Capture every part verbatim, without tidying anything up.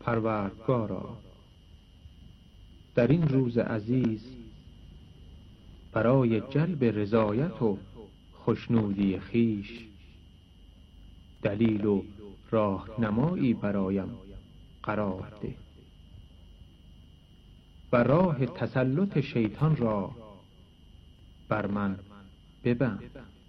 پروردگارا، در این روز عزیز برای جلب رضایت و خوشنودی خیش دلیل و راهنمایی برایم قرار ده و راه تسلط شیطان را بر من ببند.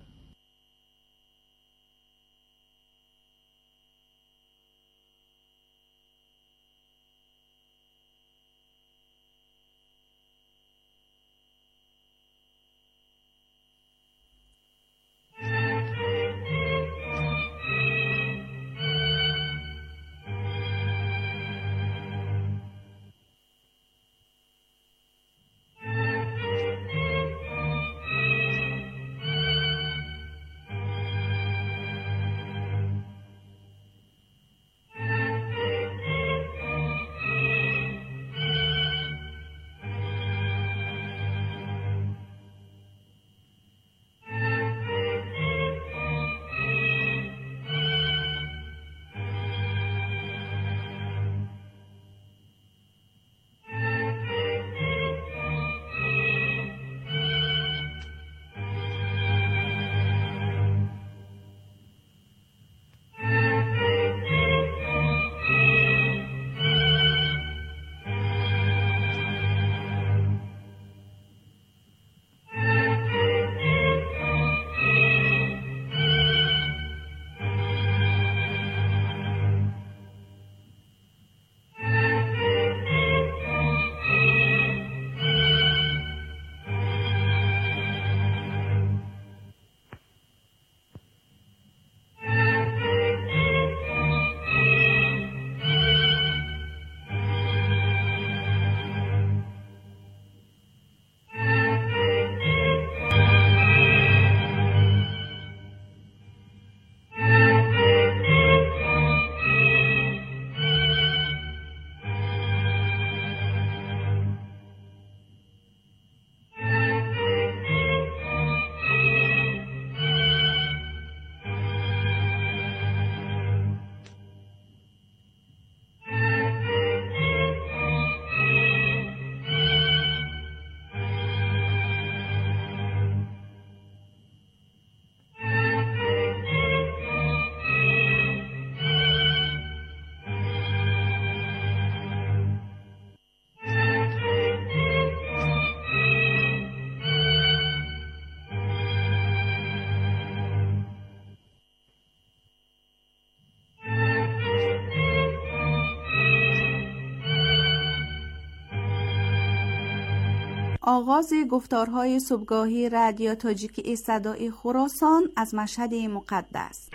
آغاز گفتارهای صبحگاهی رادیو تاجیکی صدای خراسان از مشهد مقدس.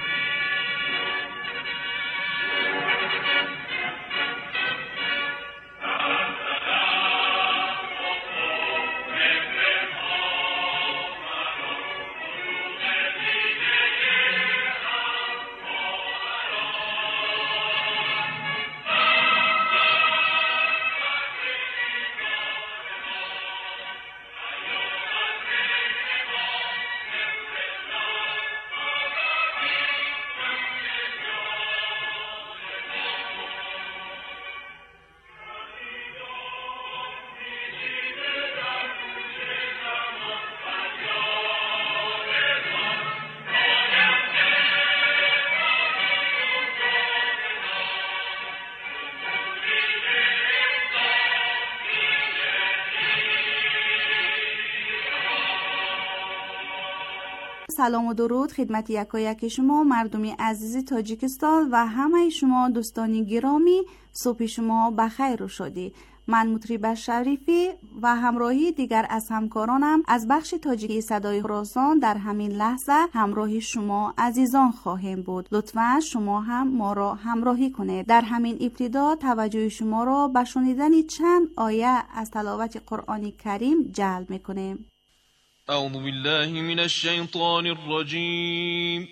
سلام و درود خدمت یکایک شما مردمی عزیز تاجیکستان و همه شما دوستانی گرامی. صبح شما بخیر و شادی. من مطرب شریفی و همراهی دیگر از همکارانم از بخش تاجیکی صدای خراسان در همین لحظه همراه شما عزیزان خواهیم بود. لطفاً شما هم ما را همراهی کنید. در همین ابتدا توجه شما را به شنیدن چند آیه از تلاوت قرآن کریم جلب می‌کنیم. اعوذ بالله من الشیطان الرجیم.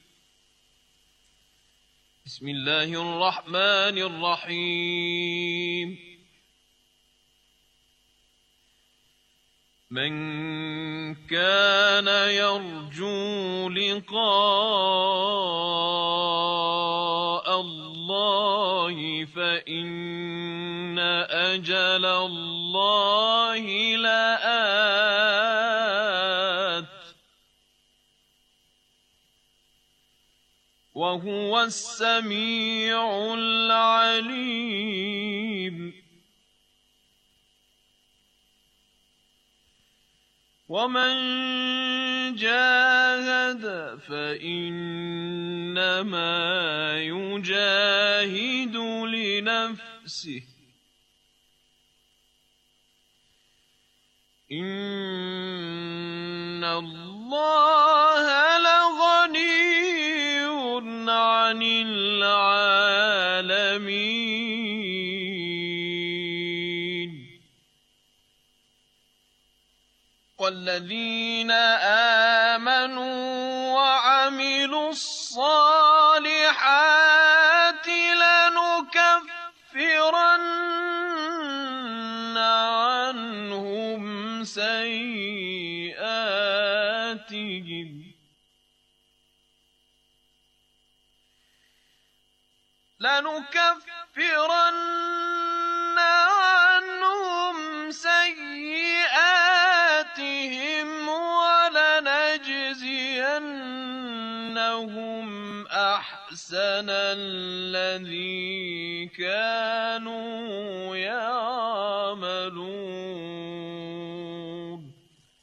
بسم الله الرحمن الرحیم. من كان يرجو لقاء الله فإن أجل الله لآت وهو السميع العليم ومن جاهد فإنما يجاهد لنفسه إن الله لغني عن العالمين والذين آمنوا وعملوا الصالحات لنكفرن عنهم سيئاتهم لنكفرن عنهم سيئاتهم ولنجزينهم أحسن الذي كانوا يعملون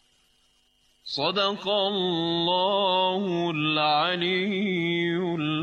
صدق الله العلي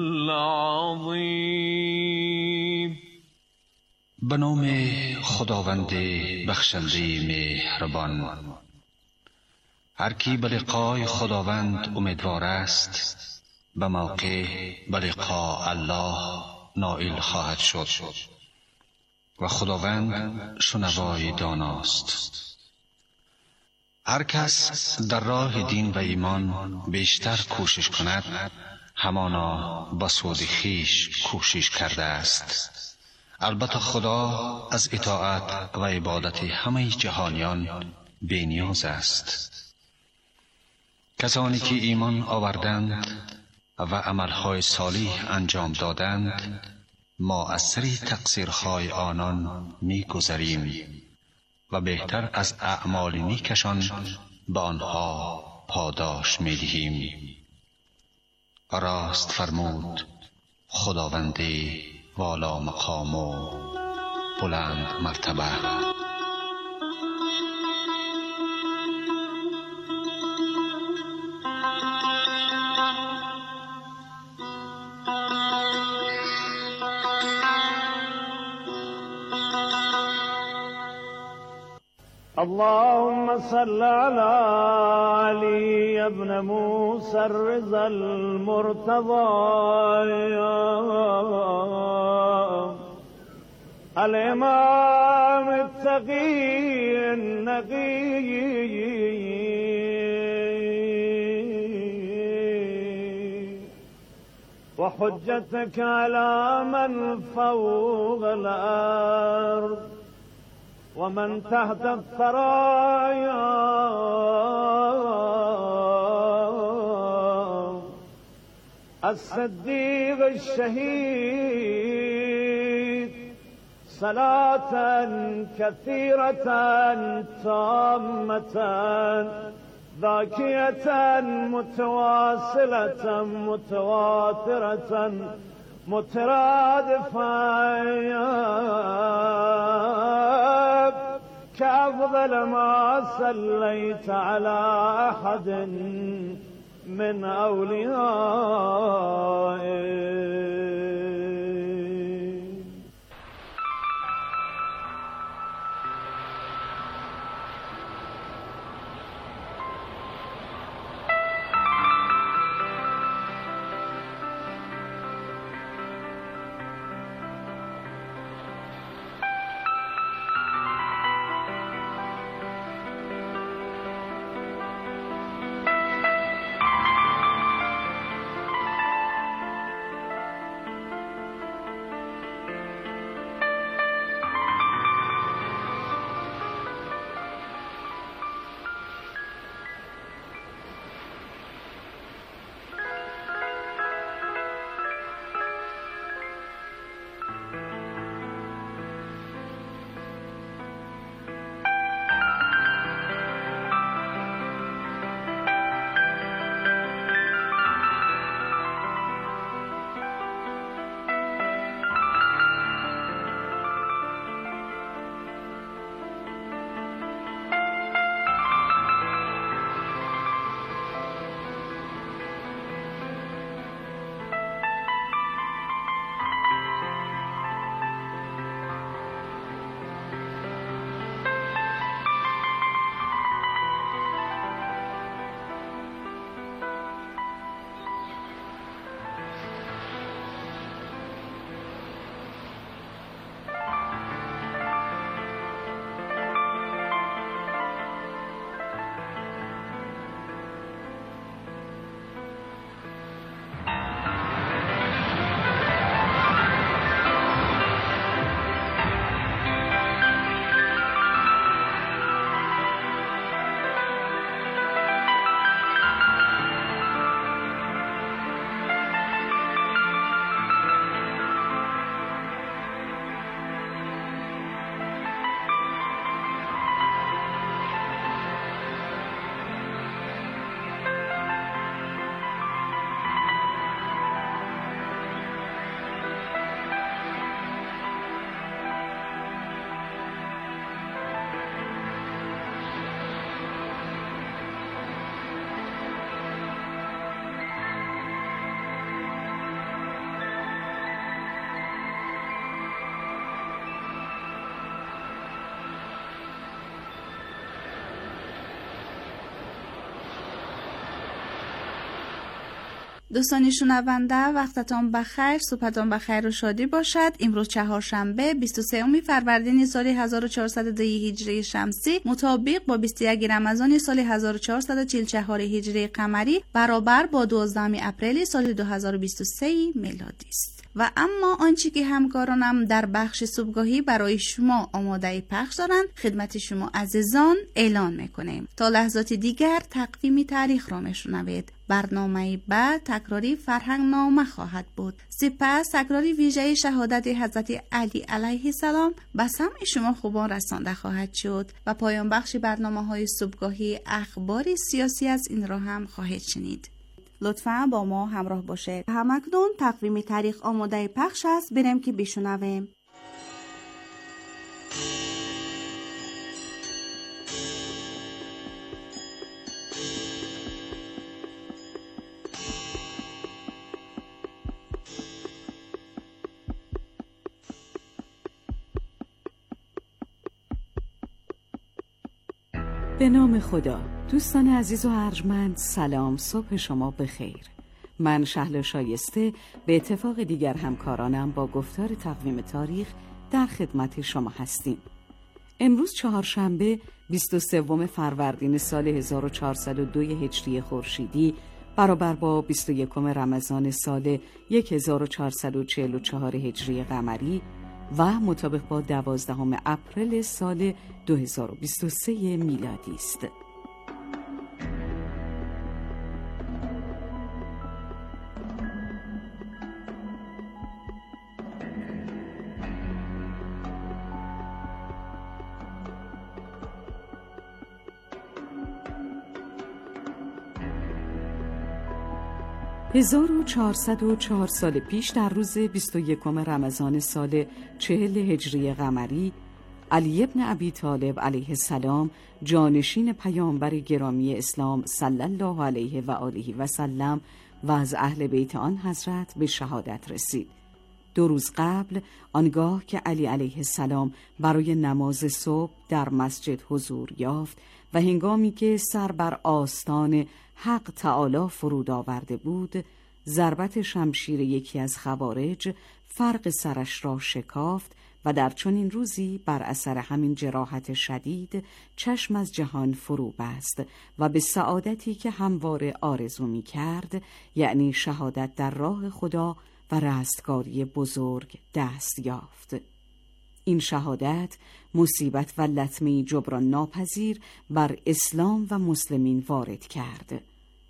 العظیم. به نام خداوند بخشنده مهربان. هر کی به لقای خداوند امیدوار است به موقع به لقاء الله نائل خواهد شد و خداوند شنوای داناست. هر کس در راه دین و ایمان بیشتر کوشش کند همانا به سود خویش کوشش کرده است. البته خدا از اطاعت و عبادت همه جهانیان بی نیاز است. کسانی که ایمان آوردند و عملهای صالح انجام دادند ما از سر تقصیرهای آنان می گذریم و بهتر از اعمال نیکشان به آنها پاداش می دهیم. راست فرمود خداوند والا مقام و بلند مرتبه. اللهم صل على علي ابن موسى الرضا المرتضى الإمام التقي النقي وحجتك على من فوق الأرض ومن تحت الثرايا الصديق الشهيد صلاة كثيرة تامة ذاكية متواصلة متواترة مترادفة كأفضل ما صليت على أحد من أوليائك. دوستان شنونده، وقتتان بخیر، صبحتان بخیر و شادی باشد. امروز چهارشنبه بیست و سوم فروردین سال هزار و چهارصد و دو هجری شمسی مطابق با بیست و یک رمضان سال هزار و چهارصد و چهل و چهار هجری قمری برابر با دوازدهم اپریل سال دو هزار و بیست و سه میلادی است. و اما آنچه که همکارانم در بخش صبحگاهی برای شما آماده پخش دارند خدمت شما عزیزان اعلان میکنیم. تا لحظات دیگر تقویم تاریخ را میشنوید. برنامه بعد تکراری فرهنگ نامه خواهد بود. سپس تکراری ویژه شهادت حضرت علی علیه السلام به سمع شما خوبان رسانده خواهد شد و پایان بخش برنامه های صبحگاهی اخبار سیاسی از این را هم خواهید شنید. لطفاً با ما همراه باشید. همکنون تقویم تاریخ آماده پخش است. بریم که بشنویم. به نام خدا. دوستان عزیز و ارجمند، سلام، صبح شما بخیر. من شهلا شایسته به اتفاق دیگر همکارانم با گفتار تقویم تاریخ در خدمت شما هستیم. امروز چهارشنبه بیست و سوم فروردین سال هزار و چهارصد و دو هجری خورشیدی برابر با بیست و یکم رمضان سال هزار و چهارصد و چهل و چهار هجری قمری و مطابق با دوازدهم اپریل سال دو هزار و بیست و سه میلادی است. هزار و چهارصد و چهار سال پیش در روز بیست و یکم رمضان سال چهل هجری قمری، علی ابن ابی طالب علیه السلام جانشین پیامبر گرامی اسلام صلی الله علیه و آله و سلم و از اهل بیت آن حضرت به شهادت رسید. دو روز قبل آنگاه که علی علیه السلام برای نماز صبح در مسجد حضور یافت و هنگامی که سر بر آستان حق تعالی فرود آورده بود، ضربت شمشیر یکی از خوارج فرق سرش را شکافت و در چنین روزی بر اثر همین جراحت شدید چشم از جهان فرو بست و به سعادتی که همواره آرزو می کرد، یعنی شهادت در راه خدا و رستگاری بزرگ، دست یافت. این شهادت مصیبت و لطمه جبران ناپذیر بر اسلام و مسلمین وارد کرد.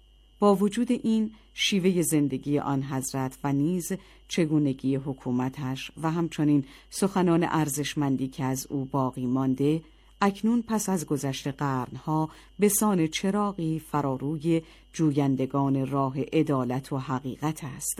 با وجود این، شیوه زندگی آن حضرت و نیز چگونگی حکومتش و همچنین سخنان ارزشمندی که از او باقی مانده، اکنون پس از گذشت قرنها به سان چراغی فراروی جویندگان راه عدالت و حقیقت است.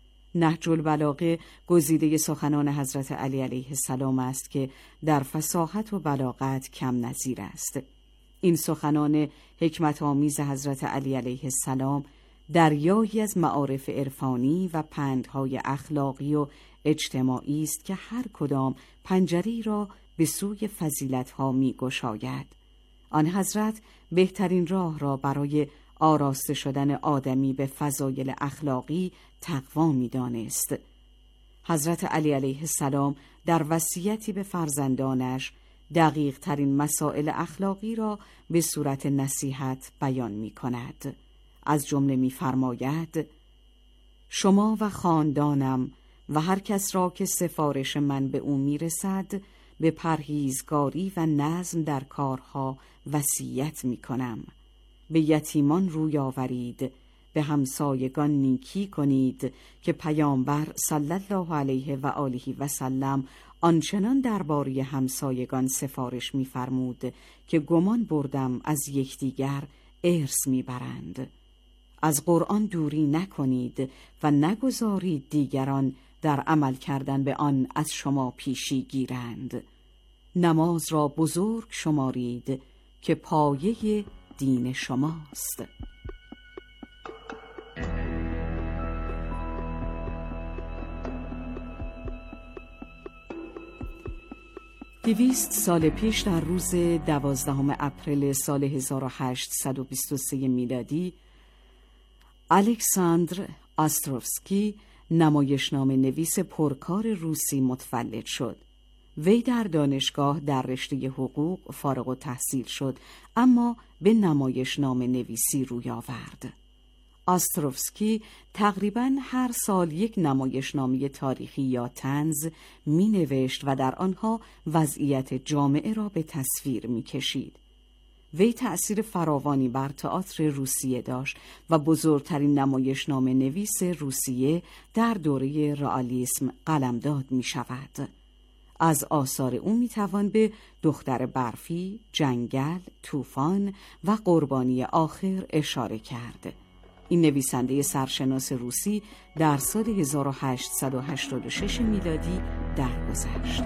نهج البلاغه گزیده سخنان حضرت علی علیه السلام است که در فصاحت و بلاغت کم نظیر است. این سخنان حکمت آمیز حضرت علی علیه السلام دریایی از معارف عرفانی و پندهای اخلاقی و اجتماعی است که هر کدام پنجری را به سوی فضیلتها می گشاید. آن حضرت بهترین راه را برای آراسته شدن آدمی به فضایل اخلاقی تقوا می دانست. حضرت علی علیه السلام در وصیتی به فرزندانش دقیق ترین مسائل اخلاقی را به صورت نصیحت بیان می کند. از جمله می فرماید: شما و خاندانم و هر کس را که سفارش من به او می رسد به پرهیزگاری و نظم در کارها وصیت می کنم. به یتیمان روی آورید، به همسایگان نیکی کنید که پیامبر صلی الله علیه و آله و سلم آنچنان درباره همسایگان سفارش می‌فرمود که گمان بردم از یکدیگر ارث می‌برند. از قرآن دوری نکنید و نگذارید دیگران در عمل کردن به آن از شما پیشی گیرند. نماز را بزرگ شمارید که پایه دین شماست. دویست سال پیش در روز دوازدهم اپریل سال هزار و هشتصد و بیست و سه میلادی، الکساندر آستروفسکی نمایشنامه نویس پرکار روسی متولد شد. وی در دانشگاه در رشته حقوق فارغ التحصیل شد، اما به نمایشنامه نویسی روی آورد. آستروفسکی تقریباً هر سال یک نمایشنامه تاریخی یا طنز می نوشت و در آنها وضعیت جامعه را به تصویر می کشید. وی تأثیر فراوانی بر تئاتر روسیه داشت و بزرگترین نمایشنامه نویس روسیه در دوره رئالیسم قلمداد می شود. از آثار او می توان به دختر برفی، جنگل، طوفان و قربانی آخر اشاره کرد. این نویسنده سرشناس روسی در سال هزار و هشتصد و هشتاد و شش میلادی درگذشت.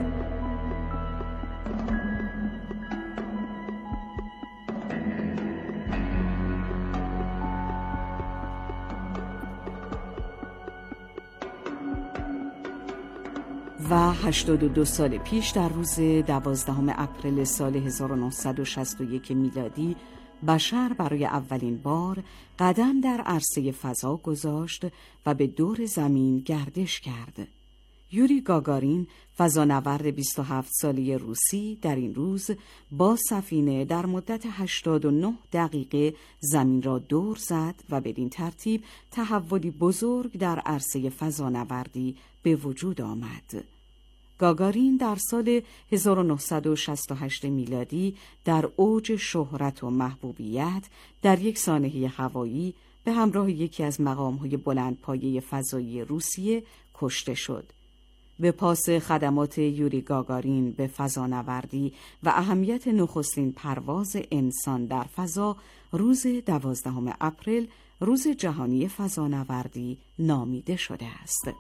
و هشتاد و دو سال پیش در روز دوازدهم اپریل سال هزار و نهصد و شصت و یک میلادی بشر برای اولین بار قدم در عرصه فضا گذاشت و به دور زمین گردش کرد. یوری گاگارین، فضانورد بیست و هفت ساله روسی، در این روز با سفینه در مدت هشتاد و نه دقیقه زمین را دور زد و بدین ترتیب تحولی بزرگ در عرصه فضانوردی به وجود آمد. گاگارین در سال هزار و نهصد و شصت و هشت میلادی در اوج شهرت و محبوبیت در یک سانحه هوایی به همراه یکی از مقام‌های بلندپایه فضایی روسیه کشته شد. به پاس خدمات یوری گاگارین به فضانوردی و اهمیت نخستین پرواز انسان در فضا، روز دوازدهم اپریل روز جهانی فضانوردی نامیده شده است.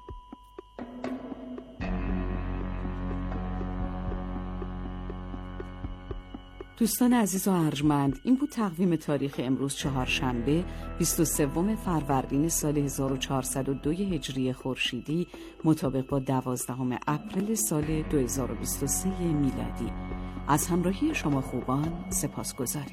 دوستان عزیز و ارجمند، این بود تقویم تاریخ امروز چهارشنبه بیست و سوم فروردین سال هزار و چهارصد و دو هجری خورشیدی، مطابق با دوازدهم اپریل سال دو هزار و بیست و سه میلادی. از همراهی شما خوبان سپاسگزاریم.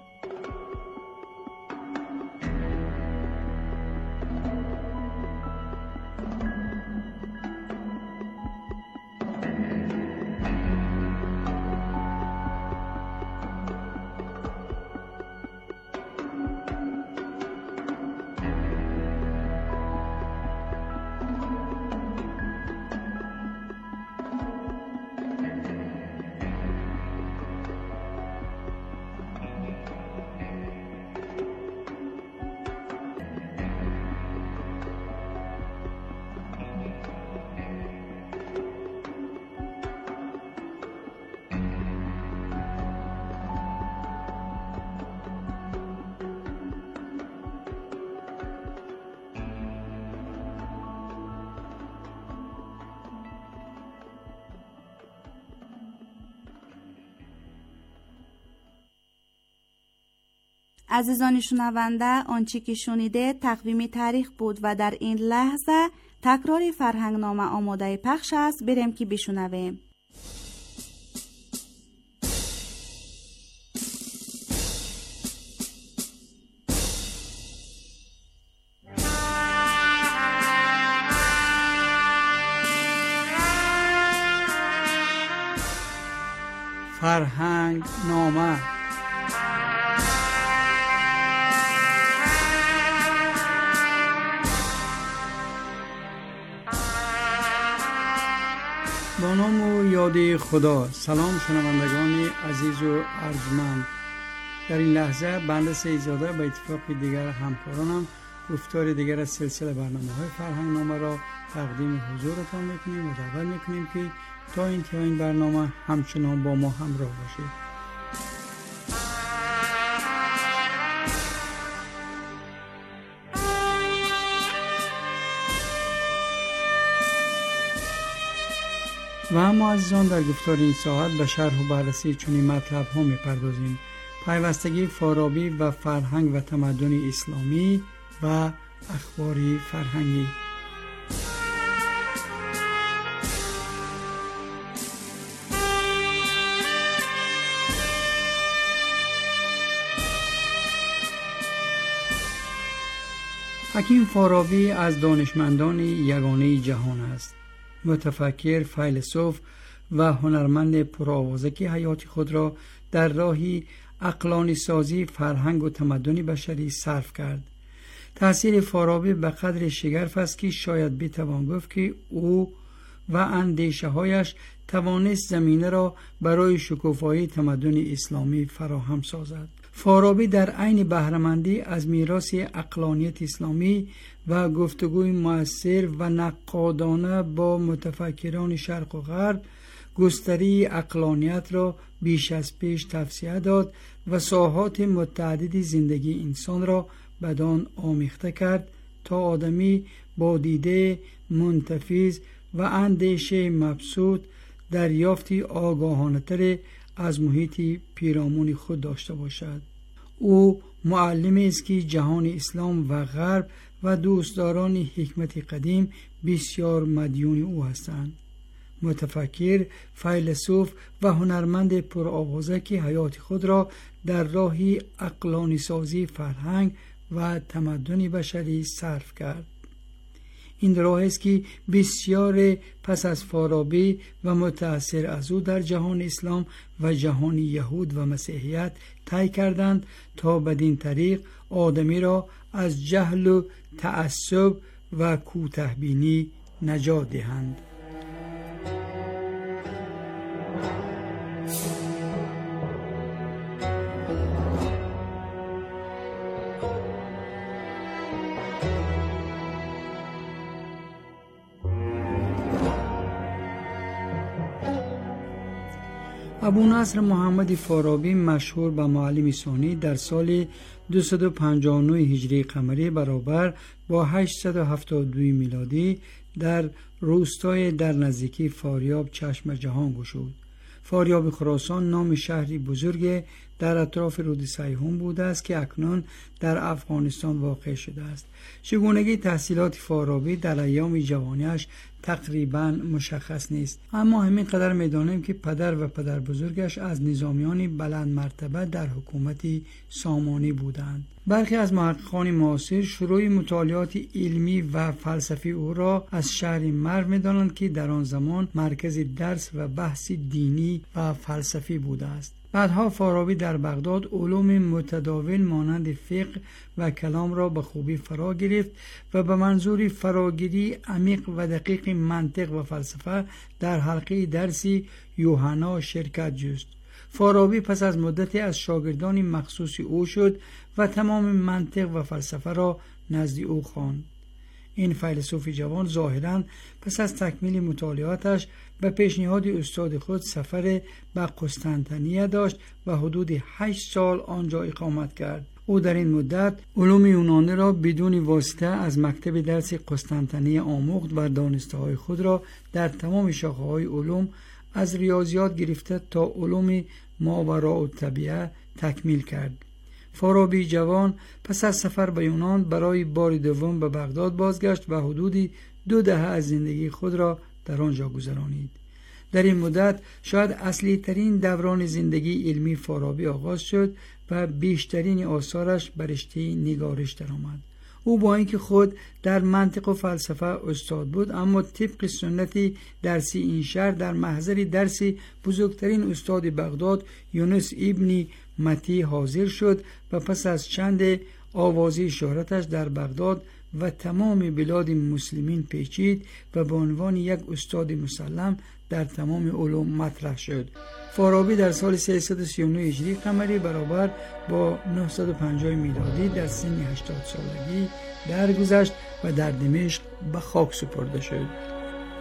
عزیزان شنونده، آنچه که شنیده تقویم تاریخ بود و در این لحظه تکرار فرهنگنامه آماده پخش است. بریم که بشنویم. فرهنگ نامه. با نام و یاد خدا. سلام شنوندگان عزیز و ارجمند. در این لحظه بنده سیدزاده به اتفاق دیگر همکارانم گفتار دیگر از سلسله برنامه های فرهنگ نامه را تقدیم حضورتان میکنیم و دعوت میکنیم که تا انتهای این برنامه همچنان با ما همراه باشید. و اما عزیزان، در گفتار این ساعت به شرح و بررسی چنین مطلب ها می‌پردازیم: پیوستگی فارابی و فرهنگ و تمدن اسلامی و اخبار فرهنگی. حکیم فارابی از دانشمندان یگانه جهان است. متفکر، فیلسوف و هنرمند پرآوازه که حیات خود را در راهی عقلانی سازی فرهنگ و تمدن بشری صرف کرد. تأثیر فارابی به قدر شگرف است که شاید بتوان گفت که او و اندیشه هایش توانست زمینه را برای شکوفایی تمدن اسلامی فراهم سازد. فارابی در عین بهره‌مندی از میراث عقلانیت اسلامی و گفتگوی مؤثر و نقادانه با متفکران شرق و غرب گستری عقلانیت را بیش از پیش توسعه داد و ساحات متعددی زندگی انسان را بدان آمیخته کرد تا آدمی با دیده منتفض و اندیشه مبسوط دریافتی آگاهانه‌تر از محیط پیرامون خود داشته باشد. او معلمی است که جهان اسلام و غرب و دوستداران حکمت قدیم بسیار مدیون او هستند. متفکر، فیلسوف و هنرمند پرآوازه که حیات خود را در راهی عقلانی سازی فرهنگ و تمدن بشری صرف کرد. این راه است که بسیار پس از فارابی و متأثر از او در جهان اسلام و جهان یهود و مسیحیت طی کردند تا بدین طریق آدمی را از جهل و تعصب و کوتاه‌بینی نجات دهند. ابو نصر محمد فارابی مشهور به معلم ثانی در سال دویست و پنجاه و نه هجری قمری برابر با هشتصد و هفتاد و دو میلادی در روستای در نزدیکی فاریاب چشم جهان گشود. فاریاب خراسان نام شهری بزرگ در اطراف رود سیهون بوده است که اکنون در افغانستان واقع شده است. چگونگی تحصیلات فارابی در ایام جوانیش تقریبا مشخص نیست، اما همین قدر می‌دانیم که پدر و پدر بزرگش از نظامیان بلند مرتبه در حکومتی سامانی بودند. برخی از محققان معاصر شروع مطالعات علمی و فلسفی او را از شهر مرو می‌دانند که در آن زمان مرکز درس و بحث دینی و فلسفی بوده است. بعدها فارابی در بغداد علوم متداول مانند فقه و کلام را به خوبی فرا گرفت و به منظور فراگیری عمیق و دقیق منطق و فلسفه در حلقه درسی یوحنا شرکت جست. فارابی پس از مدتی از شاگردان مخصوص او شد و تمام منطق و فلسفه را نزد او خواند. این فیلسوف جوان ظاهراً پس از تکمیل مطالعاتش به پیشنهاد استاد خود سفر به قسطنطنیه داشت و حدود هشت سال آنجا اقامت کرد. او در این مدت علوم یونانی را بدون واسطه از مکتب درس قسطنطنیه آموخت و دانسته‌های خود را در تمام شاخه‌های علوم از ریاضیات گرفته تا علوم ماوراءالطبیعه تکمیل کرد. فارابی جوان پس از سفر به یونان برای بار دوم به بغداد بازگشت و حدودی دو دهه از زندگی خود را در آنجا گذرانید. در این مدت شاید اصلی ترین دوران زندگی علمی فارابی آغاز شد و بیشترین آثارش به رشته نگارش درآمد. او با اینکه خود در منطق و فلسفه استاد بود، اما طبق سنت درسی این شهر در محضر درسی بزرگترین استاد بغداد یونس ابن متی حاضر شد و پس از چند آوازه شهرتش در بغداد و تمام بلاد مسلمین پیچید و به عنوان یک استاد مسلم در تمام علوم مطرح شد. فارابی در سال سیصد و سی و نه هجری قمری برابر با نهصد و پنجاه میلادی در سن هشتاد سالگی درگذشت و در دمشق به خاک سپرده شد.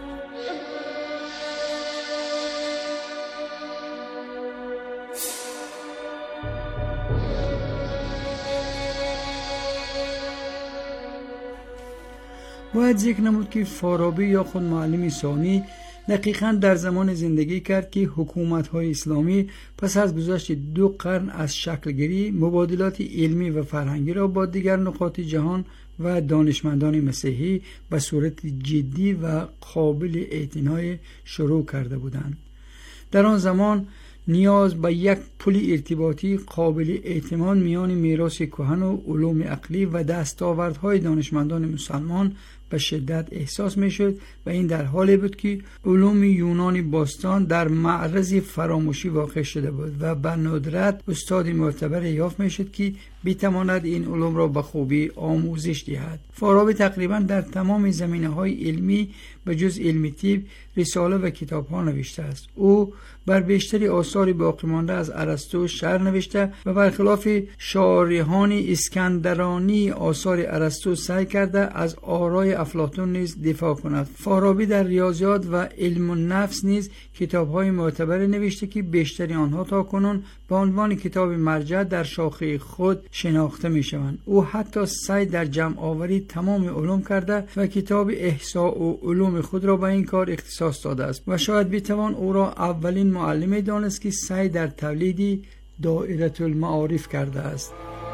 باید ذکر نمود که فارابی یا خود معلم ثانی دقیقاً در زمان زندگی کرد که حکومت‌های اسلامی پس از گذشت دو قرن از شکلگیری مبادلات علمی و فرهنگی را با دیگر نقاط جهان و دانشمندان مسیحی به صورت جدی و قابل اعتنای شروع کرده بودند. در آن زمان نیاز به یک پل ارتباطی قابل اعتماد میان میراث کهن و علوم عقلی و دستاوردهای دانشمندان مسلمان به شدت احساس میشد و این در حالی بود که علوم یونانی باستان در معرض فراموشی واقع شده بود و به ندرت استاد معتبر یافت میشد که بتواند این علوم را به خوبی آموزش دهد. فارابی تقریبا در تمام زمینه‌های علمی به جز علم طب رساله و کتاب‌ها نوشته است. او بر بیشتری آثار باقی مانده از ارسطو شرح نوشته و برخلاف شارحان اسکندرانی آثار ارسطو سعی کرده از آرای افلاطون نیز دفاع کند. فارابی در ریاضیات و علم النفس نیز کتاب‌های معتبر نوشته که بیشتری آنها تاکنون به عنوان کتاب مرجع در شاخه خود شناخته می‌شوند. او حتی سعی در جمع آوری تمام علوم کرده و کتاب احصاء و علوم خود را به این کار اختصاص داده است و شاید بتوان او را اولین معلم دانست که سعی در تولید دائره المعارف کرده است.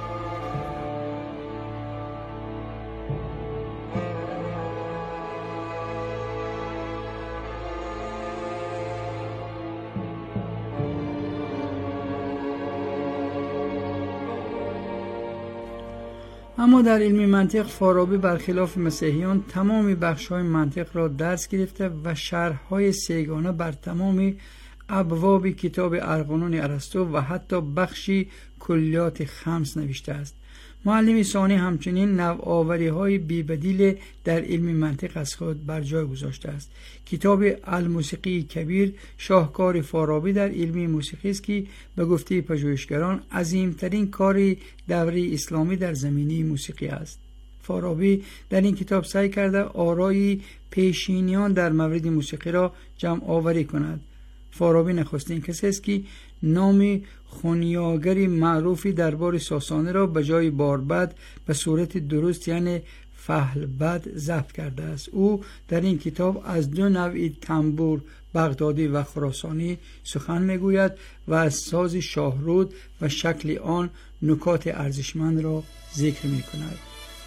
اما در علم منطق فارابی برخلاف مسیحیان تمام بخش‌های منطق را درس گرفته و شرح‌های سه‌گانه بر تمام ابواب کتاب ارقانون ارسطو و حتی بخشی کلیات خمس نوشته است. معلم ثانی همچنین نوآوری‌های بی‌بدیل در علم منطق از خود بر جای گذاشته است. کتاب الموسیقی کبیر شاهکار فارابی در علم موسیقی است که به گفته پژوهشگران عظیمترین کار دوره اسلامی در زمینه موسیقی است. فارابی در این کتاب سعی کرده آرای پیشینیان در مورد موسیقی را جمع آوری کند. فارابی نخستین کسی است که نام خونیاگری معروفی دربار ساسانی را به جای باربد به صورت درست یعنی فهلبد ضبط کرده است. او در این کتاب از دو نوع تنبور بغدادی و خراسانی سخن میگوید و از ساز شاهرود و شکل آن نکات ارزشمند را ذکر می کند.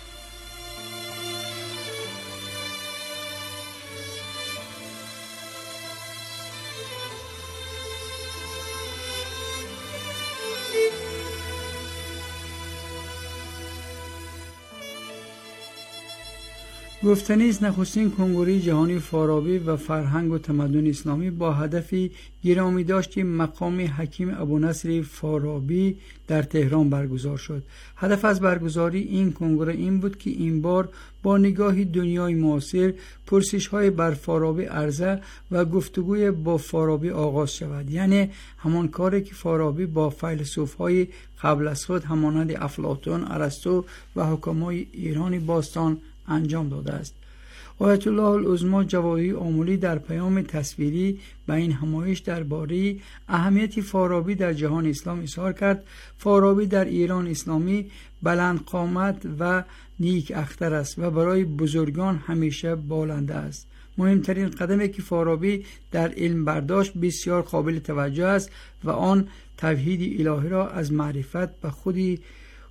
گفتنی است نخستین کنگره جهانی فارابی و فرهنگ و تمدن اسلامی با هدفی گرامی داشت که مقام حکیم ابونصر فارابی در تهران برگزار شد. هدف از برگزاری این کنگره این بود که این بار با نگاهی دنیای معاصر پرسش‌های بر فارابی عرضه و گفتگوی با فارابی آغاز شود، یعنی همان کاری که فارابی با فیلسوف‌های قبل از خود همانند افلاطون، ارسطو و حکمای ایران باستان انجام داده است. آیت الله العظما جواهری آملی در پیام تصویری به این همایش درباره اهمیت فارابی در جهان اسلام اظهار کرد. فارابی در ایران اسلامی بلند قامت و نیک اختر است و برای بزرگان همیشه بالنده است. مهمترین قدمی که فارابی در علم برداشت بسیار قابل توجه است و آن توحید الهی را از معرفت به خودی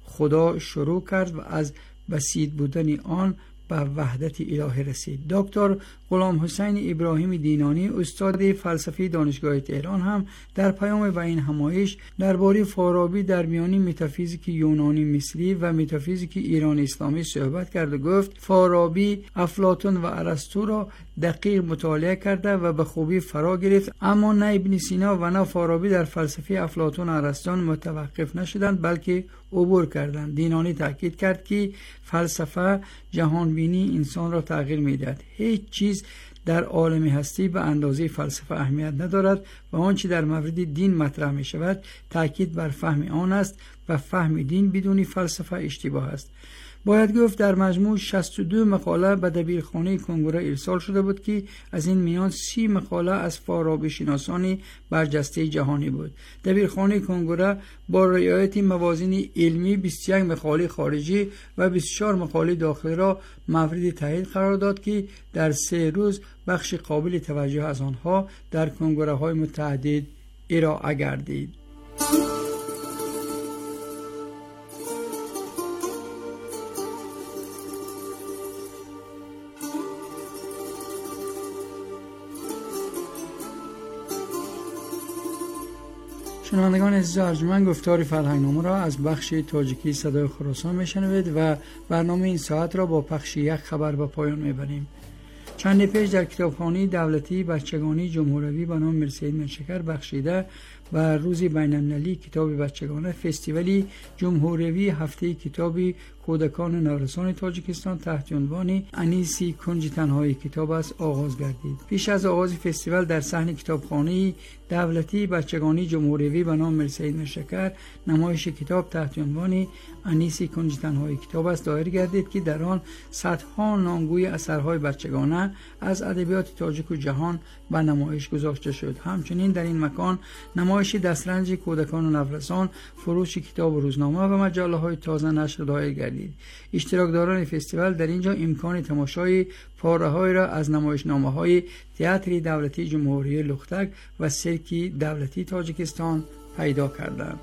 خدا شروع کرد و از بسیط بودن آن به وحدت الهی رسید. دکتر غلام حسین ابراهیم دینانی استاد فلسفه دانشگاه تهران هم در پیام به این همایش درباره فارابی در میان متافیزیک یونانی مصری و متافیزیک ایران اسلامی صحبت کرد و گفت فارابی افلاطون و ارسطو را دقیق مطالعه کرده و به خوبی فرا گرفت، اما نه ابن سینا و نه فارابی در فلسفه افلاطون و ارسطو متوقف نشدند بلکه عبور کردند. دینانی تاکید کرد که فلسفه جهان بینی انسان را تغییر میدهد. هیچ چیز در عالم هستی به اندازه فلسفه اهمیت ندارد و آنچه در مورد دین مطرح می شود تاکید بر فهم آن است و فهم دین بدون فلسفه اشتباه است. باید گفت در مجموع شصت و دو مقاله به دبیرخانه کنگره ارسال شده بود که از این میان سی مقاله از فارابی شناسان برجسته جهانی بود. دبیرخانه کنگره با رعایت موازین علمی بیست و یک مقاله خارجی و بیست و چهار مقاله داخلی را مورد تایید قرار داد که در سه روز بخش قابل توجه از آنها در کنگره های متعدد ارائه گردید. شنوندگان عزیز ارجمند، گفتار فرهنگنامه را از بخش تاجیکی صدای خراسان میشنوید و برنامه این ساعت را با پخش یک خبر به پایان میبریم. چند پیش در کتابخانه دولتی بچگانی جمهوری به نام میرسید منشکر بخشیده و روز بین‌المللی کتاب بچگانه فستیوالی جمهوری هفته کتابی کودکان نورسان تاجیکستان تحت عنوان انیسی کنج تنهایی کتاب است آغاز گردید. پیش از آغاز فستیوال در صحن کتابخانه دولتی بچگانی جمهوری به نام میرسید منشکر نمایش کتاب تحت عنوان انیسی کنج تنهایی کتاب است دایر گردید که در آن صدها نامگوی اثرهای بچگانه از ادبیات تاجیک و جهان به نمایش گذاشته شد. همچنین در این مکان نمایش دسترنج کودکان و نورسان، فروش کتاب و روزنامه و مجله های تازه نشر دایر گردید. اشتراکداران فستیوال در اینجا امکان تماشای پاره‌های را از نمایشنامه‌های تئاتر دولتی جمهوری لختک و سرک دولتی تاجیکستان پیدا کردند.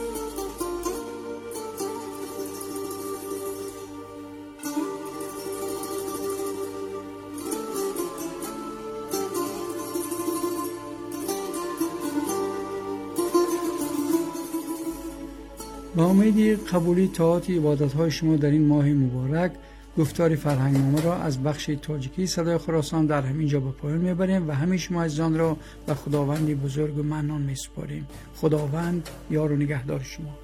با امید قبولی طاعات عبادت‌های شما در این ماه مبارک، گفتار فرهنگنامه را از بخش تاجیکی صدای خراسان در همین جا به پایان میبریم و همه شما عزیزان را به خداوند بزرگ و منان میسپاریم. خداوند یار و نگهدار شما.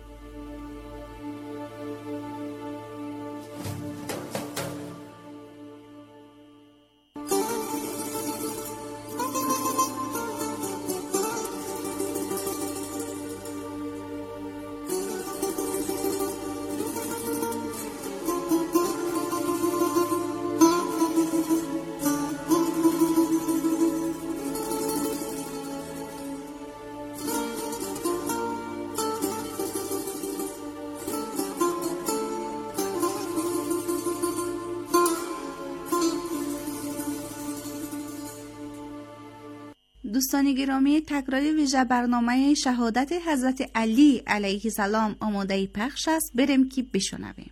دوستان گرامی، تکرار ویژه برنامه شهادت حضرت علی علیه السلام آماده پخش است. بریم که بشنویم.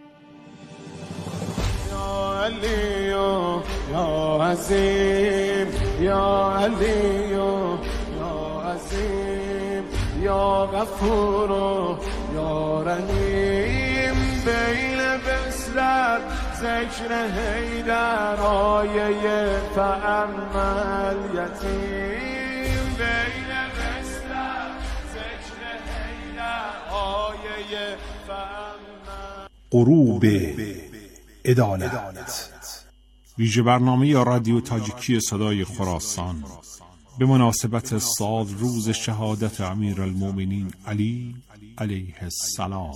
یا علی یا عظیم، یا علی یا عظیم، یا غفور یا رحیم، بین بسلت ذکر حیدر آیه فاما الیتیم، بین بسلت ذکر حیدر آیه فاما. غروب عدالت، ویژه برنامه یا رادیو تاجیکی صدای خراسان به مناسبت سال روز شهادت امیرالمومنین علی علیه السلام.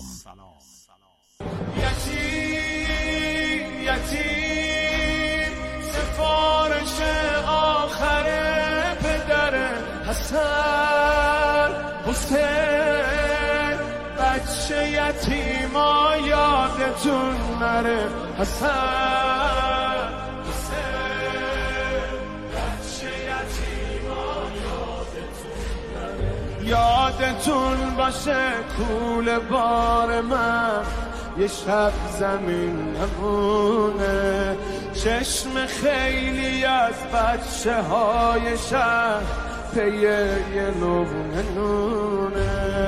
یتیم یتیم سفارش آخر پدر حسن حسین، بچه یتیما یادتون نره حسن حسین، بچه یتیما یادتون نره، یادتون باشه کول بار من یه شب زمین نمونه، چشم خیلی از بچه های شهر پیه یه نونه نونه.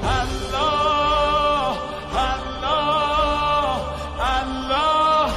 الله الله الله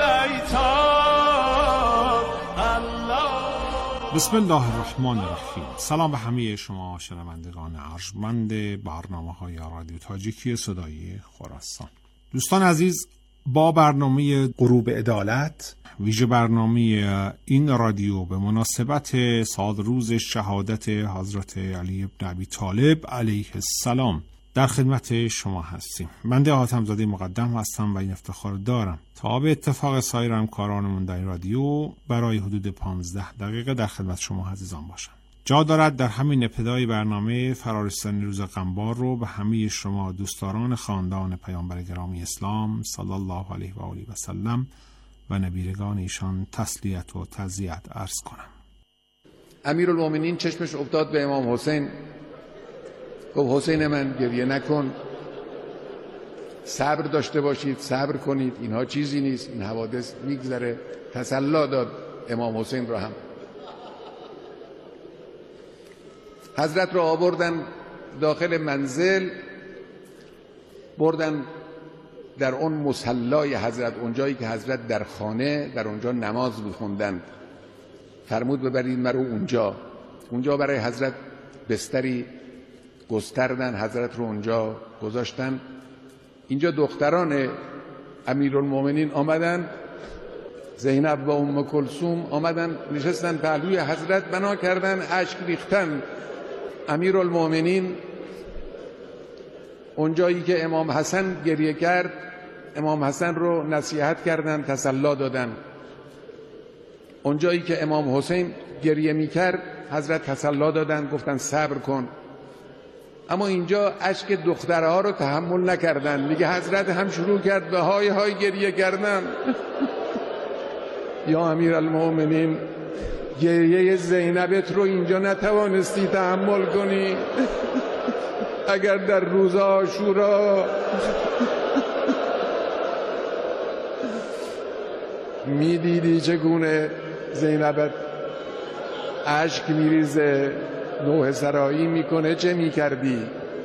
فلیتان الله. بسم الله الرحمن الرحیم. سلام به همه شما شنوندگان ارجمند برنامه های رادیو تاجیکی صدای خراسان. دوستان عزیز، با برنامه غروب عدالت، ویژه برنامه این رادیو به مناسبت سال روز شهادت حضرت علی ابن ابی طالب علیه السلام در خدمت شما هستیم. من حاتم‌زاده مقدم هستم و این افتخار دارم تا به اتفاق سایر همکارانمون در این رادیو برای حدود پانزده دقیقه در خدمت شما عزیزان باشم. جا دارد در همین ابتدای برنامه فرارسیدن روز قنبار رو به همه شما دوستداران خاندان پیامبر گرامی اسلام صلی الله علیه و آله و سلم و نبیرگان ایشان تسلیت و تعزیت عرض کنم. امیرالمومنین چشمش افتاد به امام حسین، گفت حسین من گریه نکن، صبر داشته باشید، صبر کنید، اینها چیزی نیست، این حوادث میگذره. تسلی داد امام حسین را هم. حضرت را آوردن داخل منزل بردن در اون مصلای حضرت، اونجایی که حضرت در خانه در اونجا نماز می‌خوندند، فرمود ببرید مرا اونجا. اونجا برای حضرت بستری گستردن، حضرت رو اونجا گذاشتن. اینجا دختران امیرالمومنین آمدن، زینب و ام کلثوم آمدن نشستن پهلوی حضرت، بنا کردن، اشک ریختن. امیرالمومنین اونجایی که امام حسن گریه کرد، امام حسن رو نصیحت کردن، تسلی دادن. اونجایی که امام حسین گریه میکرد، حضرت تسلی دادن، گفتن صبر کن. اما اینجا اشک دخترها رو تحمل نکردن، میگه حضرت هم شروع کرد به های های گریه کردن. یا امیرالمومنین، گریه زینبت رو اینجا نتوانستی تحمل کنی؟ اگر در روز عاشورا میدیدی چگونه زینبت اشک میریزه، نوح سرایی میکنه، چه میکردی؟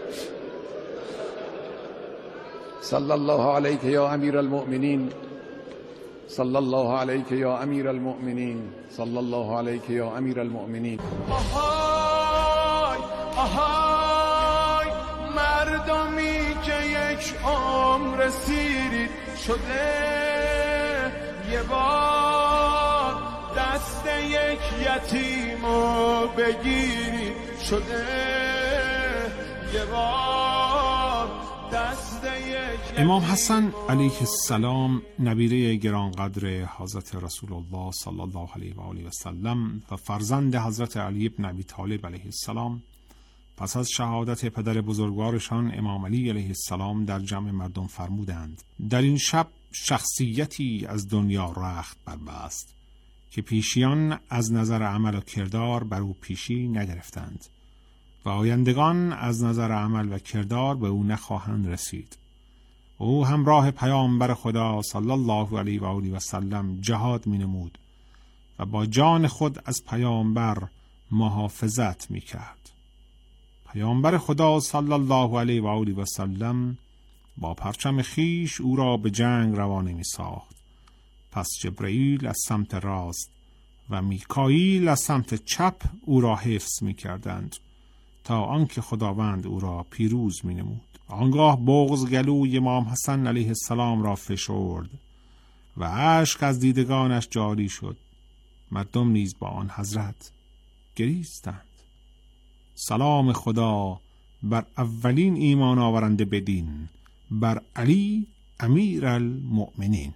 صلی الله علیک یا امیرالمؤمنین، صلی الله علیک یا امیرالمؤمنین، صلی الله علیک یا امیرالمؤمنین. آهای آهای مردمی که یک عمر سیری شده، یه بار دست یک یتیمو بگیری شده، یه بار دست یک. امام حسن علیه السلام نبیره گرانقدر حضرت رسول الله صلی الله علیه و آله و سلم و فرزند حضرت علی ابن ابی طالب علیه السلام، پس از شهادت پدر بزرگوارشان امام علی علیه السلام در جمع مردم فرمودند: در این شب شخصیتی از دنیا رخت بربست که پیشیان از نظر عمل و کردار بر او پیشی نگرفتند و آیندگان از نظر عمل و کردار به او نخواهند رسید. او همراه پیامبر خدا صلی الله علیه و آله و سلم جهاد می نمود و با جان خود از پیامبر محافظت می کرد. پیامبر خدا صلی الله علیه و آله و سلم با پرچم خیش او را به جنگ روانه می ساخت. پس جبرئیل از سمت راست و میکائیل از سمت چپ او را حفظ می کردند تا آنکه خداوند او را پیروز می نمود. آنگاه بغض گلوی امام حسن علیه السلام را فشرد و اشک از دیدگانش جاری شد. مردم نیز با آن حضرت گریستند. سلام خدا بر اولین ایمان آورنده بدین، بر علی امیر المؤمنین.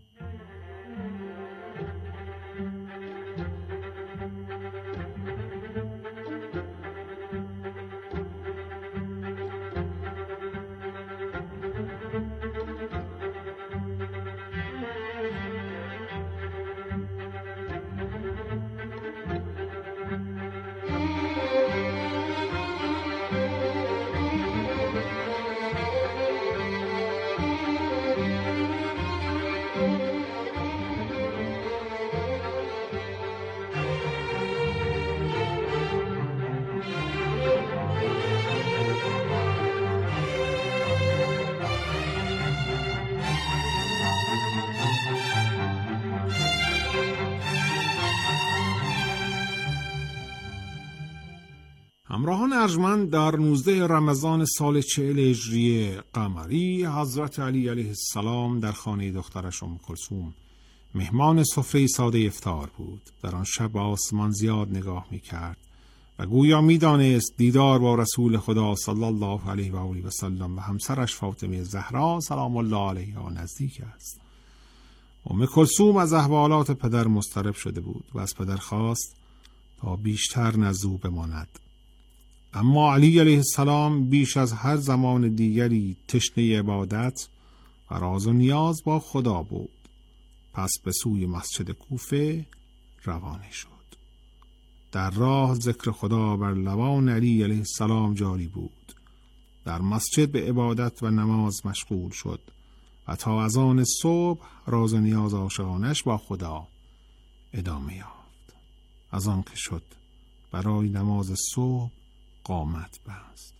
همراهان ارجمند، در نوزده رمضان سال چهل هجری قمری حضرت علی علیه السلام در خانه دخترش ام کلثوم مهمان سفره ساده افطار بود. در آن شب به آسمان زیاد نگاه می‌کرد و گویا می‌دانست دیدار با رسول خدا صلی الله علیه و آله و سلم و همسرش فاطمه زهرا سلام الله علیها نزدیک است. ام کلثوم از احوالات پدر مضطرب شده بود و از پدر خواست تا بیشتر نزد او بماند. اما علی علیه السلام بیش از هر زمان دیگری تشنه عبادت و راز و نیاز با خدا بود. پس به سوی مسجد کوفه روانه شد. در راه ذکر خدا بر لبان علی علیه السلام جاری بود. در مسجد به عبادت و نماز مشغول شد و تا از آن صبح راز و نیاز عاشقانش با خدا ادامه یافت. از آن که شد برای نماز صبح قامت بست.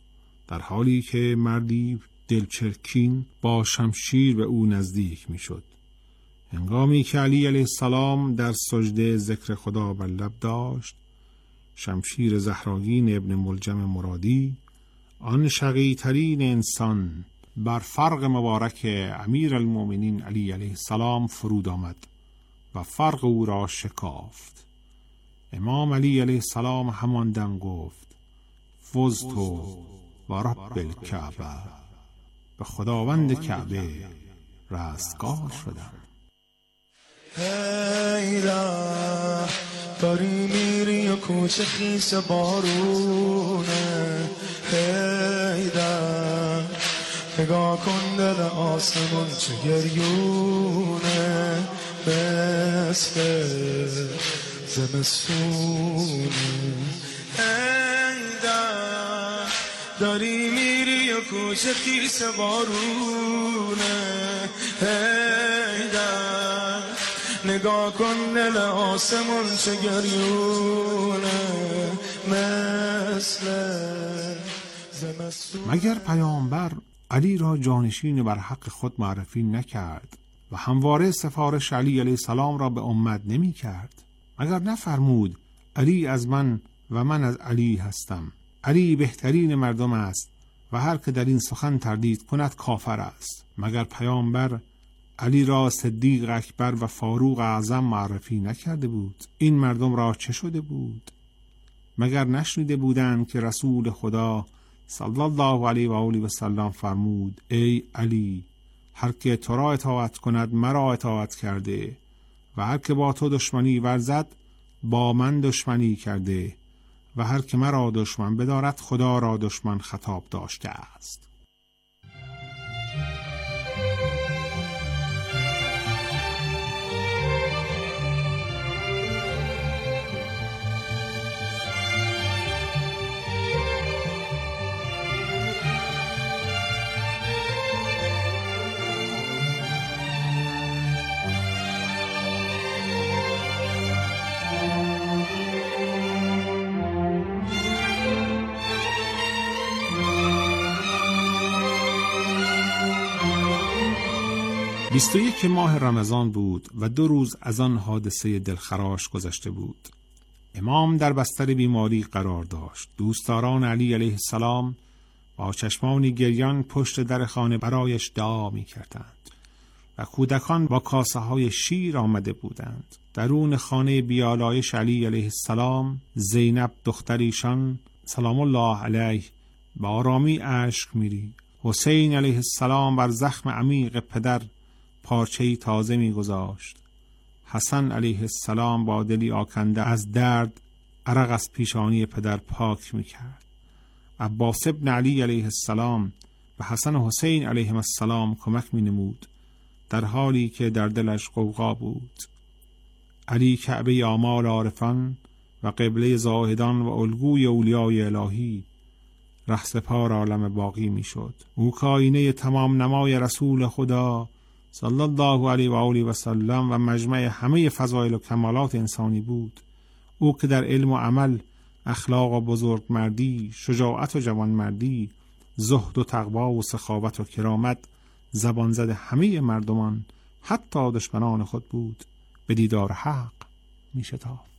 در حالی که مردی دلچرکین با شمشیر به او نزدیک می شد. هنگامی که علی علیه السلام در سجده ذکر خدا بر لب داشت، شمشیر زهراگین ابن ملجم مرادی، آن شقی ترین انسان، بر فرق مبارک امیر المؤمنین علی علیه السلام فرود آمد و فرق او را شکافت. امام علی علیه السلام همان دم گفت: فزتو و رب الکعبه، به خداوند کعبه رستگار شدم. هیدا داری میری و کوچه خیس بارونه، هیدا نگاه کن دل آسمون چه گریونه، مثل زمستونه. هیدا داری میری و کوچه خیس بارونه، هیدا نگاه کن دل آسمون چه گریونه، مثل زمستون. مگر پیامبر علی را جانشین بر حق خود معرفی نکرد و همواره سفارش علی علیه السلام را به امت نمی کرد؟ مگر نفرمود علی از من و من از علی هستم، علی بهترین مردم است و هر که در این سخن تردید کند کافر است؟ مگر پیامبر علی را صدیق اکبر و فاروق اعظم معرفی نکرده بود؟ این مردم را چه شده بود؟ مگر نشنیده بودند که رسول خدا صلی الله علیه و آله و سلم فرمود: ای علی، هر که تو را اطاعت کند مرا اطاعت کرده و هر که با تو دشمنی ورزد با من دشمنی کرده و هر که مرا دشمن بدارد خدا را دشمن خطاب داشته است. بیست و یک ماه رمضان بود و دو روز از آن حادثه دلخراش گذشته بود. امام در بستر بیماری قرار داشت. دوستداران علی علیه السلام با چشمانی گریان پشت در خانه برایش دعا می کردند و کودکان با کاسه های شیر آمده بودند. درون خانه بیالایش علی علیه السلام زینب دختریشان سلام الله علیه با آرامی اشک می‌ریخت. حسین علیه السلام بر زخم عمیق پدر پارچه‌ای تازه می‌گذاشت. حسن علیه السلام با دلی آکنده از درد عرق از پیشانی پدر پاک می‌کرد. عباس ابن علی علیه السلام و حسن و حسین علیهم السلام کمک می‌نمود در حالی که در دلش غوغا بود. علی کعبه آمال عارفان و قبله زاهدان و الگوی اولیای الهی، رهسپار عالم باقی می‌شد. او کائینه تمام نمای رسول خدا صلی الله علیه و آله و سلم و مجمع همه فضایل و کمالات انسانی بود. او که در علم و عمل، اخلاق و بزرگمردی، شجاعت و جوانمردی، زهد و تقوا و سخاوت و کرامت زبان زد همه مردمان حتی دشمنان خود بود، به دیدار حق می شتافت.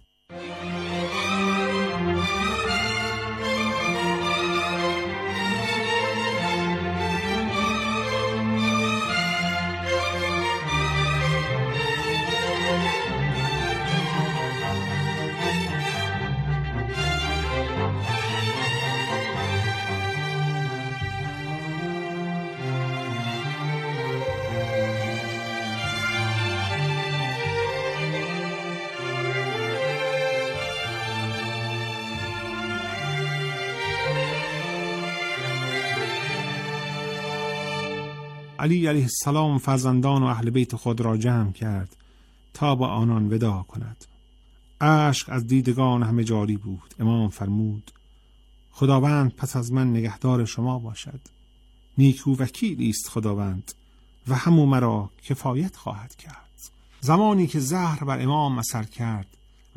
علی علیه السلام فرزندان و اهل بیت خود را جمع کرد تا با آنان وداع کند. اشک از دیدگان همه جاری بود. امام فرمود: خداوند پس از من نگهدار شما باشد. نیکو وکیلی است خداوند و همو مرا کفایت خواهد کرد. زمانی که زهر بر امام اثر کرد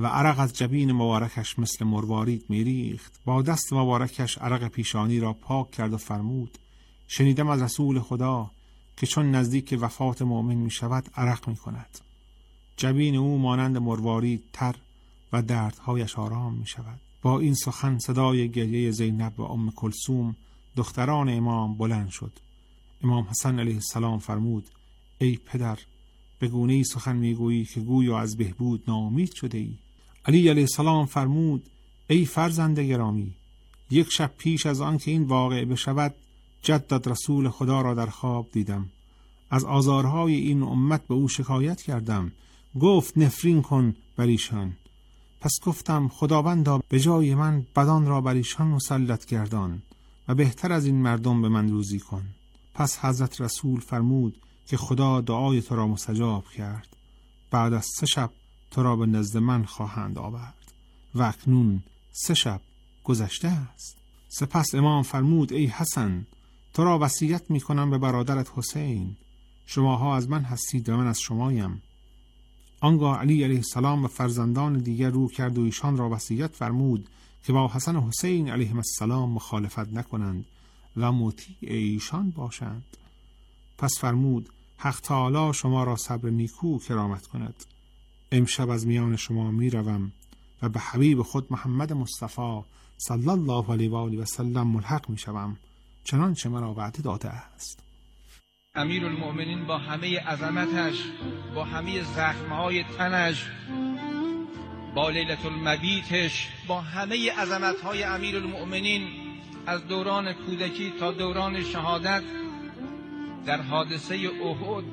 و عرق از جبین مبارکش مثل مروارید میریخت. با دست مبارکش عرق پیشانی را پاک کرد و فرمود: شنیدم از رسول خدا که چون نزدیک وفات مؤمن می شود عرق می کند. جبین او مانند مروارید تر و دردهایش آرام می شود. با این سخن صدای گریه زینب و ام کلثوم دختران امام بلند شد. امام حسن علیه السلام فرمود: ای پدر، به گونه‌ای سخن میگویی که گویا از بهبود ناامید شده ای. علی علیه السلام فرمود: ای فرزند گرامی، یک شب پیش از آن که این واقعه بشود جدت رسول خدا را در خواب دیدم. از آزارهای این امت به او شکایت کردم. گفت نفرین کن بر ایشان. پس گفتم خداوندا به جای من بدان را بر ایشان مسلط گردان و بهتر از این مردم به من روزی کن. پس حضرت رسول فرمود که خدا دعای تو را مستجاب کرد. بعد از سه شب تو را به نزد من خواهند آورد و اکنون سه شب گذشته است. سپس امام فرمود: ای حسن، تو را وصیت می کنم به برادرت حسین. شماها از من هستید و من از شمایم. آنگاه علی علیه السلام به فرزندان دیگر رو کرد و ایشان را وصیت فرمود که با حسن و حسین علیهم السلام مخالفت نکنند و مطیع ایشان باشند. پس فرمود: حق تعالی شما را صبر نیکو کرامت کند. امشب از میان شما می روم و به حبیب خود محمد مصطفی صلی الله علیه و آله و سلم ملحق می شوم، چنانچه مرا وعده داده است. امیرالمؤمنین با همه عظمتش، با همه زخمهای تنش، با لیلة المبیتش، با همه عظمتهای امیرالمؤمنین از دوران کودکی تا دوران شهادت در حادثه احد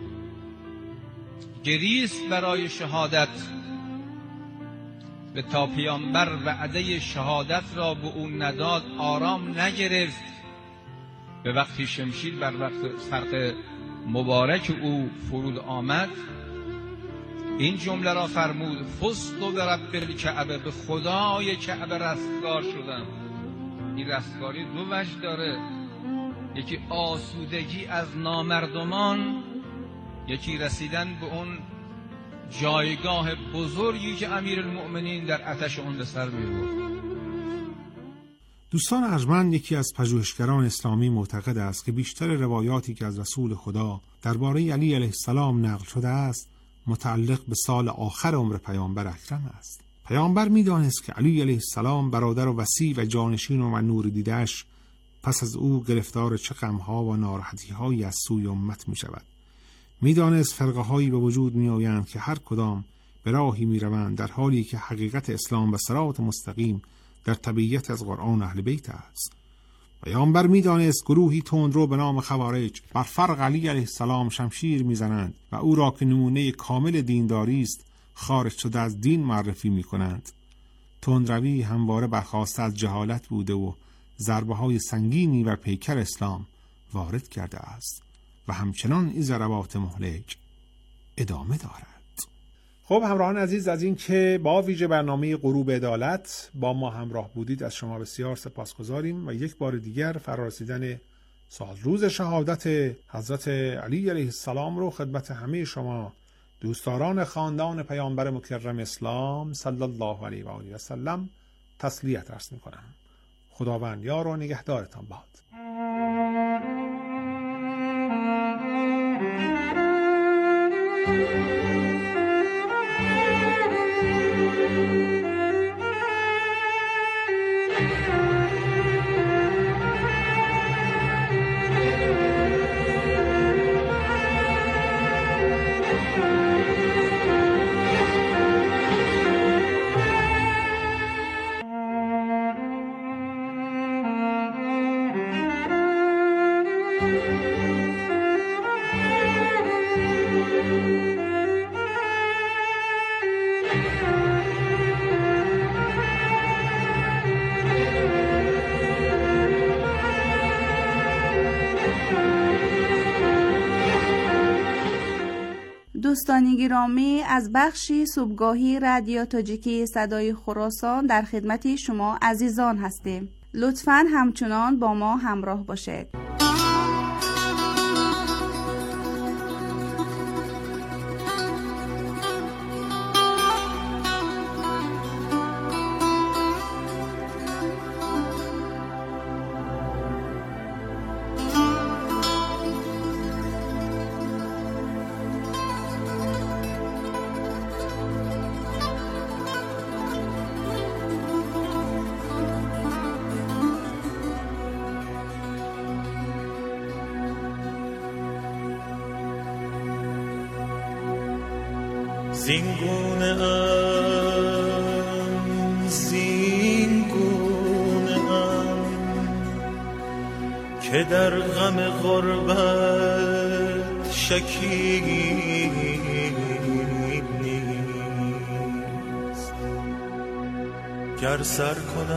گریست برای شهادت و تا پیامبر وعده شهادت را به او نداد آرام نگرفت. به وقتی شمشیر بر وقت فرق مبارک او فرود آمد این جمله را فرمود: فزت برب الکعبه، به خدای کعبه رستگار شدم. این رستگاری دو وجه داره، یکی آسودگی از نامردمان، یکی رسیدن به اون جایگاه بزرگی که امیرالمؤمنین در آتش اون به سر می‌برد. دوستان ارجمند، یکی از پژوهشگران اسلامی معتقد است که بیشتر روایاتی که از رسول خدا درباره علی علیه السلام نقل شده است متعلق به سال آخر عمر پیامبر اکرم است. پیامبر می‌دانست که علی علیه السلام برادر و وصی و جانشین و نور دیده‌اش پس از او گرفتار چه غم‌ها و ناراحتی‌هایی از سوی امت می‌شود. می‌دانست فرقه‌هایی به وجود می‌آیند که هر کدام به راهی می‌روند در حالی که حقیقت اسلام و صراط مستقیم در طبیعت از قرآن اهل بیت است. پیامبر می‌دانست گروهی تندرو به نام خوارج بر فرق علی علیه السلام شمشیر می‌زنند و او را که نمونه کامل دینداری است خارج شده از دین معرفی می‌کنند. تندروی همواره برخاسته از جهالت بوده و ضربه‌های سنگینی بر پیکر اسلام وارد کرده است و همچنان این ضربات مهلک ادامه دارد. خب همراهان عزیز، از این که با ویژه برنامه غروب عدالت با ما همراه بودید از شما بسیار سپاسگزاریم و یک بار دیگر فرارسیدن سال روز شهادت حضرت علی علیه السلام رو خدمت همه شما دوستداران خاندان پیامبر مکرم اسلام صلی الله علیه و آله و سلم تسلیت عرض می‌کنم. خداوند یار و نگهدارتان باد. دوستان گرامی، از بخشی صبحگاهی رادیو تاجیکی صدای خراسان در خدمت شما عزیزان هستیم. لطفاً همچنان با ما همراه باشید. زینگونه ام زینگونه ام که در غم غربت شکی نیست. گر سر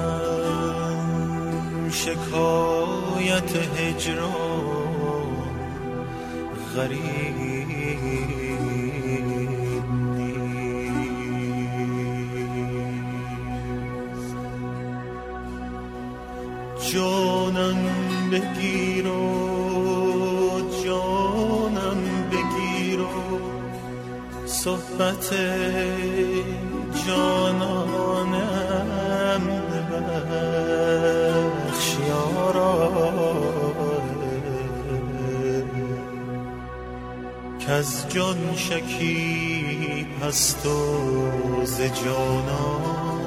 کنم شکایت هجران غریب جانم بگیر و جانم بگیر و صحبت جانانم ببخش یارا کز جان شکی هست و ز جانان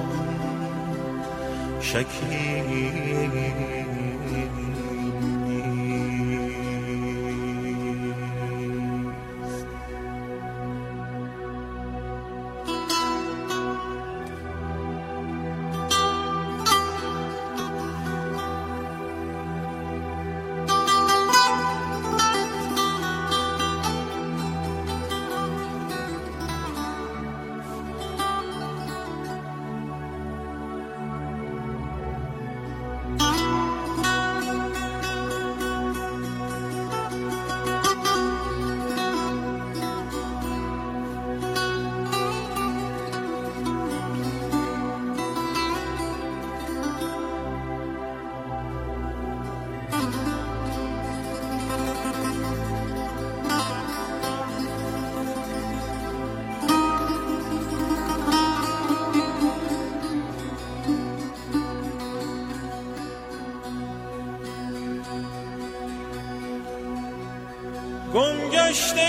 شکی گمگشته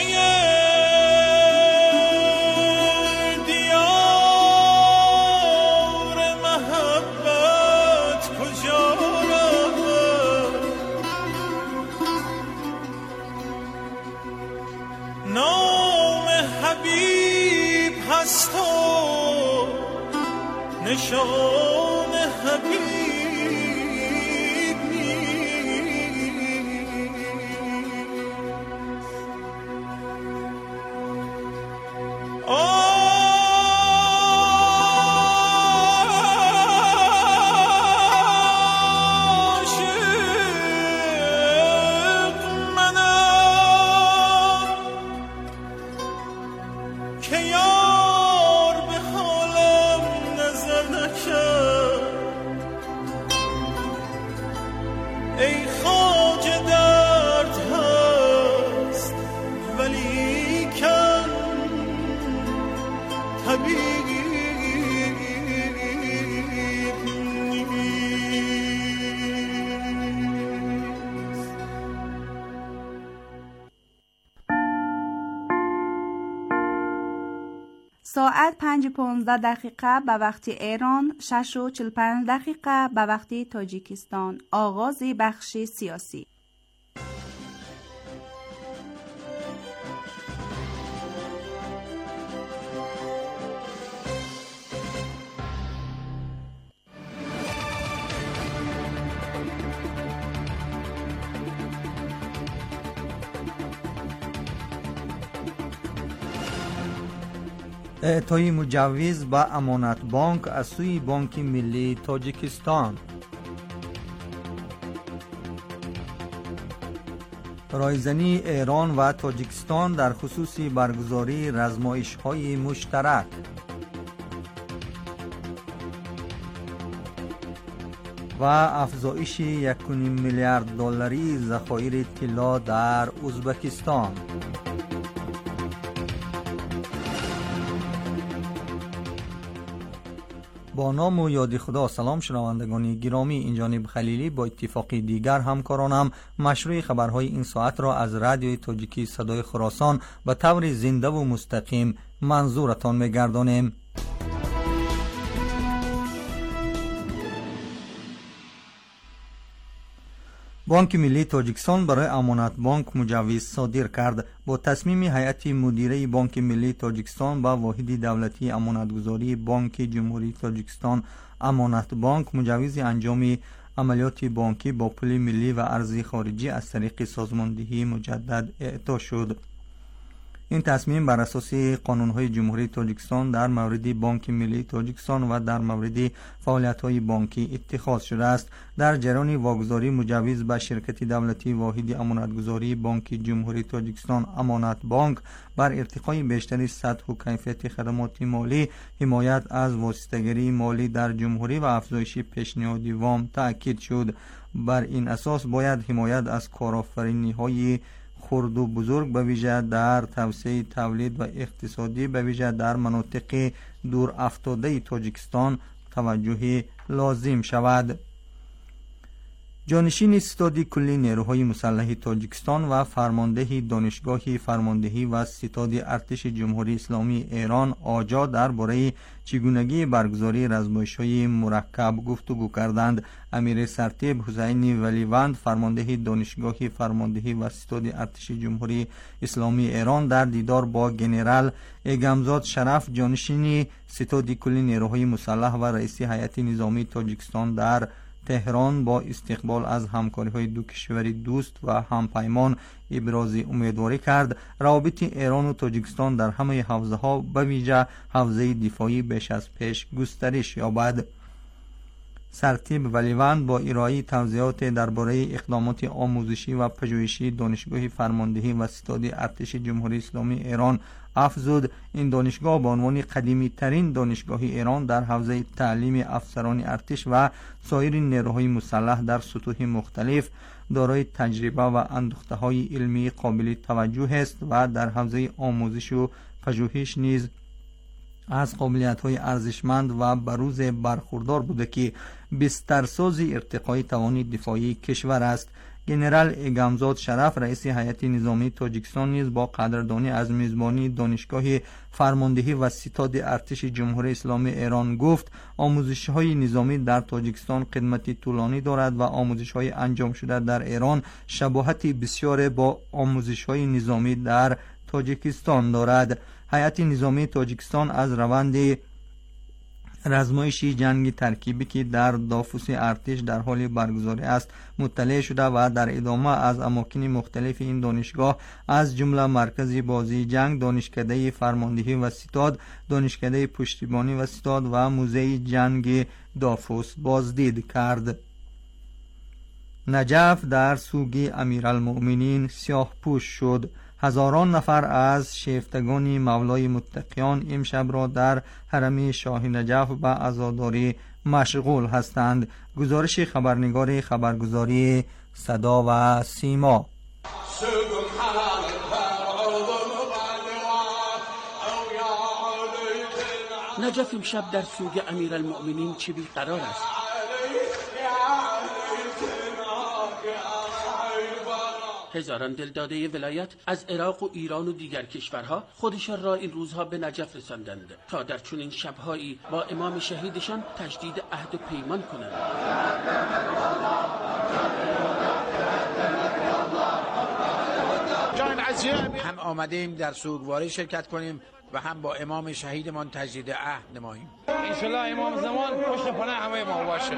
دیار محبت کجا رفت نام حبیب هست و نشان حبیب ساعت پنج پانزده دقیقه به وقت ایران، شش و چل پنج دقیقه به وقت تاجیکستان. آغاز بخش سیاسی. اعطای مجوز به امانت بانک از سوی بانک ملی تاجیکستان. رایزنی ایران و تاجیکستان در خصوص برگزاری رزمایش‌های مشترک. و افزایش یک و نیم میلیارد دلاری ذخایر طلا در ازبکستان. با نام و یاد خدا. سلام شنوندگان گرامی، این جانب خلیلی با اتفاقی دیگر همکارانم مشروع خبرهای این ساعت را از رادیوی تاجیکی صدای خراسان به طور زنده و مستقیم منظورتان می‌گردانیم. بانک ملی تاجیکستان برای امانت بانک مجوز صادر کرد. با تصمیم هیئت مدیره بانک ملی تاجیکستان با واحد دولتی امانتگذاری بانک جمهوری تاجیکستان امانت بانک مجوز انجام عملیات بانکی با پول ملی و ارزی خارجی از طریق سازماندهی مجدد اعطا شد. این تصمیم بر اساس قانون‌های جمهوری تاجیکستان در مورد بانک ملی تاجیکستان و در مورد فعالیت‌های بانکی اتخاذ شده است. در جریان واگذاری مجوز به شرکت دولتی واحد امانتگذاری بانک جمهوری تاجیکستان امانت بانک بر ارتقای بیشتری سطح و کیفیت خدمات مالی، حمایت از واسطه‌گری مالی در جمهوری و افزایش پیشنهاد وام تأکید شد. بر این اساس باید حمایت از کارآفرینی‌های خرد و بزرگ به ویژه در توسعه تولید و اقتصادی به ویژه در مناطق دور افتاده تاجیکستان توجه لازم شود. جانشین ستاد کلی نیروهای مسلح تاجیکستان و فرمانده دانشگاه فرماندهی و ستاد ارتش جمهوری اسلامی ایران آجا درباره چگونگی برگزاری رزمایش‌های مرکب گفتگو کردند. امیر سرتیب حسین ولیوند فرمانده دانشگاه فرماندهی و ستاد ارتش جمهوری اسلامی ایران در دیدار با گنرال ایگمزاد شرف جانشین ستاد کلی نیروهای مسلح و رئیس هیئت نظامی تاجیکستان در تهران با استقبال از همکاری‌های دو کشور دوست و همپیمان ابراز امیدواری کرد روابط ایران و تاجیکستان در همه حوزه‌ها به ویژه حوزه دفاعی بیش از پیش گسترش یابد. سرتیب ولیوند با ارائه توضیحات درباره اقدامات آموزشی و پژوهشی دانشگاه فرماندهی و ستاد ارتش جمهوری اسلامی ایران افزود این دانشگاه به عنوان قدیمی ترین دانشگاه ایران در حوزه تعلیم افسران ارتش و سایر نیروهای مسلح در سطوح مختلف دارای تجربه و اندوخته های علمی قابل توجه است و در حوزه آموزش و پژوهش نیز از قابلیت های ارزشمند و بروز برخوردار بوده که بسترساز ارتقای توان دفاعی کشور است. گنرال ایگمزاد شرف رئیس هیئت نظامی تاجیکستان نیز با قدردانی از میزبانی دانشگاه فرماندهی و ستاد ارتش جمهوری اسلامی ایران گفت آموزش‌های نظامی در تاجیکستان قدمت طولانی دارد و آموزش‌های انجام شده در ایران شباهت بسیار با آموزش‌های نظامی در تاجیکستان دارد. هیئت نظامی تاجیکستان از روند رزمایشی جنگ ترکیبی که در دافوس ارتش در حال برگزاری است مطلع شده و در ادامه از اماکن مختلف این دانشگاه از جمله مرکز بازی جنگ، دانشکده فرماندهی و ستاد، دانشکده پشتیبانی و ستاد و موزه جنگ دافوس بازدید کرد. نجف در سوگ امیرالمؤمنین سیاه پوش شد. هزاران نفر از شیفتگان مولای متقیان امشب را در حرم شاه نجف به عزاداری مشغول هستند. گزارش خبرنگار خبرگزاری صدا و سیما. نجف امشب در سوگ امیرالمؤمنین چه بی‌قرار است. هزاران دلداده ولایت از عراق و ایران و دیگر کشورها خودشان را این روزها به نجف رساندند تا در چنین شبهایی با امام شهیدشان تجدید عهد و پیمان کنند. هم آمدیم در سوگواری شرکت کنیم و هم با امام شهیدمان تجدید عهد نماییم. انشالله امام زمان پشت پناه همه ما باشه.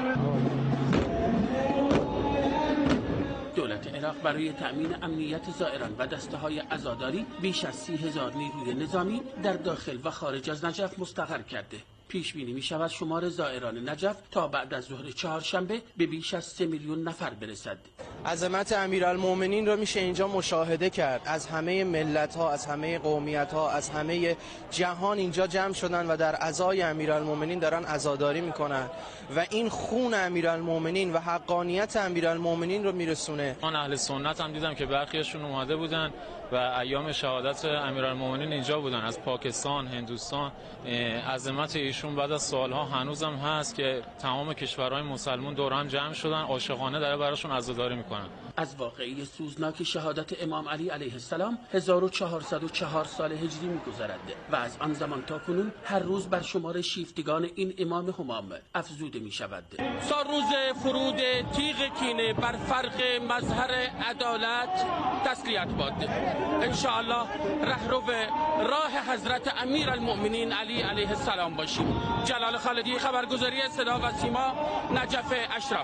دولت عراق برای تأمین امنیت زائران و دسته های عزاداری بیش از سی هزار نیروی نظامی در داخل و خارج از نجف مستقر کرده. پیش بینی می شود شمار زائران نجف تا بعد از ظهر چهارشنبه به بیش از سه میلیون نفر برسد. عظمت امیرالمومنین را میشه اینجا مشاهده کرد. از همه ملت ها، از همه قومیت ها، از همه جهان اینجا جمع شدن و در عزای امیرالمومنین دارن عزاداری میکنن و این خون امیرالمومنین و حقانیت امیرالمومنین رو میرسونه. من اهل سنت هم دیدم که برخیشون اومده بودن و ایام شهادت امیرالمومنین اینجا بودن از پاکستان، هندوستان. عظمت ایشون بعد از سالها هنوزم هست که تمام کشورهای مسلمان دور هم جمع شدن، عاشقانه داره براشون عزاداری میکنن. از واقعه سوزناک شهادت امام علی علیه السلام هزار و چهارصد و چهار سال هجری می‌گذرد و از آن زمان تا کنون هر روز بر شمار شیفتگان این امام همام افزوده می‌شود. تا روز فرود تیغ کینه بر فرق مظهر عدالت تسلیت باد. ان شاء الله رهرو راه حضرت امیرالمؤمنین علی علیه السلام باشیم. جلال خالدی، خبرگزاری صدا و سیما، نجف اشرف.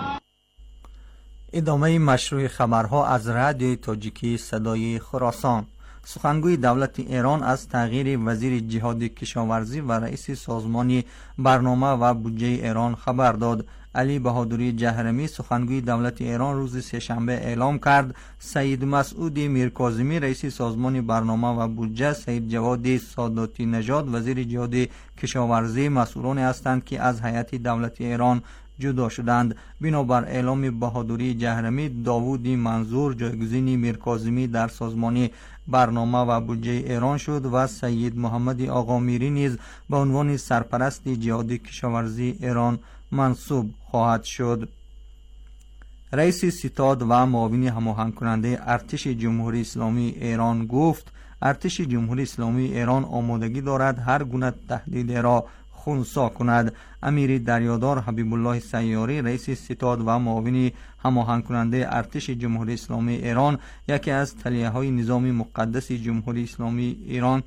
ادامه مشروع خبرها از رادیوی تاجیکی صدای خراسان. سخنگوی دولت ایران از تغییر وزیر جهاد کشاورزی و رئیس سازمان برنامه و بودجه ایران خبر داد. علی بهادری جهرمی سخنگوی دولت ایران روز سه‌شنبه اعلام کرد سید مسعود میرکاظمی رئیس سازمان برنامه و بودجه، سید جواد ساداتی نژاد وزیر جهاد کشاورزی مسئولانی هستند که از هیئت دولت ایران جدا شدند. بنابر اعلام بهادری جهرمی، داوود منظور جایگزین میرکاظمی در سازمان برنامه و بودجه ایران شد و سید محمد آقامیری نیز به عنوان سرپرست جهاد کشاورزی ایران منصوب خواهد شد. رئیس ستاد و معاون هماهنگ کننده ارتش جمهوری اسلامی ایران گفت ارتش جمهوری اسلامی ایران آمادگی دارد هر گونه تهدید را خنثی کند. امیر دریادار حبیب الله سیاری رئیس ستاد و معاون هماهنگ کننده ارتش جمهوری اسلامی ایران، یکی از تلیه‌های نظام مقدس جمهوری اسلامی ایران،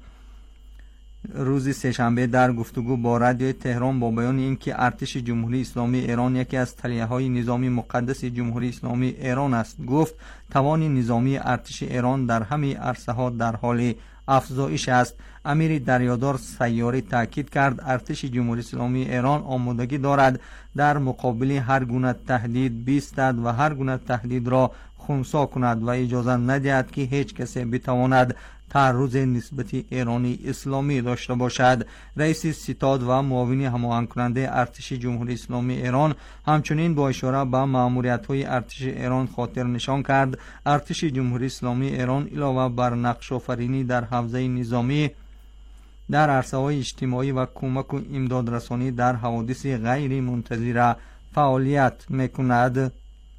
روز سه‌شنبه در گفتگو با رادیو تهران با بیان اینکه ارتش جمهوری اسلامی ایران یکی از تلیه‌های نظامی مقدس جمهوری اسلامی ایران است، گفت توان نظامی ارتش ایران در همه عرصه‌ها در حال افزایش است. امیر دریادار سیاری تاکید کرد ارتش جمهوری اسلامی ایران آمادگی دارد در مقابل هر گونه تهدید بایستد و هر گونه تهدید را خنثی کند و اجازه ندهد که هیچ کسی بتواند تعرض نسبت ایرانی اسلامی داشته باشد. رئیس ستاد و معاون هماهنگ کننده ارتش جمهوری اسلامی ایران همچنین با اشاره به مأموریت‌های ارتش ایران خاطر نشان کرد ارتش جمهوری اسلامی ایران علاوه بر نقش آفرینی در حوزه نظامی در عرصه‌های اجتماعی و کمک و امدادرسانی در حوادث غیر منتظره فعالیت می‌کند.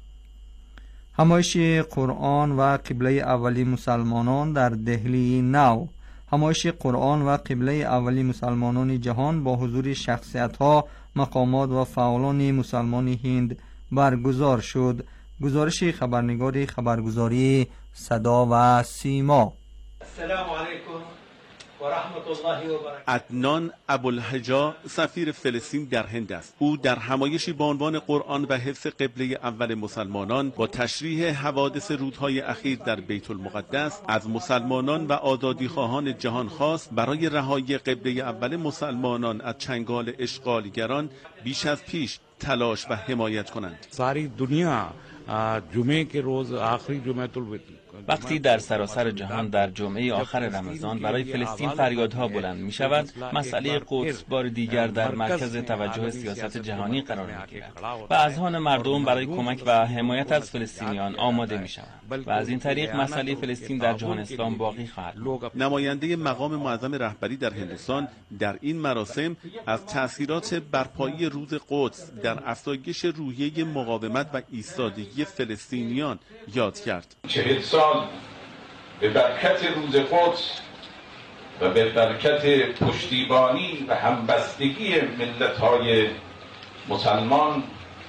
همایش قرآن و قبله اولی مسلمانان در دهلی نو. همایش قرآن و قبله اولی مسلمانان جهان با حضور شخصیت‌ها، مقامات و فعالان مسلمان هند برگزار شد. گزارش خبرنگار خبرگزاری صدا و سیما. السلام علیکم و رحمت الله و برکاته. عدنان ابوالحجا سفیر فلسطین در هند است. او در همایشی با عنوان قرآن و حفظ قبله اول مسلمانان با تشریح حوادث رودهای اخیر در بیت المقدس از مسلمانان و آزادیخواهان جهان خواست برای رهایی قبله اول مسلمانان از چنگال اشغالگران بیش از پیش تلاش و حمایت کنند. ساری دنیا جمعه که روز آخری جمعه الوداع وقتی در سراسر جهان در جمعه آخر رمضان برای فلسطین فریادها بلند می شود، مسئله قدس بار دیگر در مرکز توجه سیاست جهانی قرار می گیرد و اذهان مردم برای کمک و حمایت از فلسطینیان آماده می شود و از این طریق مسئله فلسطین در جهان اسلام باقی خواهد بود. نماینده مقام معظم رهبری در هندوستان در این مراسم از تأثیرات برپایی روز قدس در افزایش روحیه مقاومت و ایستادگی فلسطینیان یاد کرد. چهل سال به برکت روز قدس و به برکت پشتیبانی و همبستگی ملت‌های مسلمان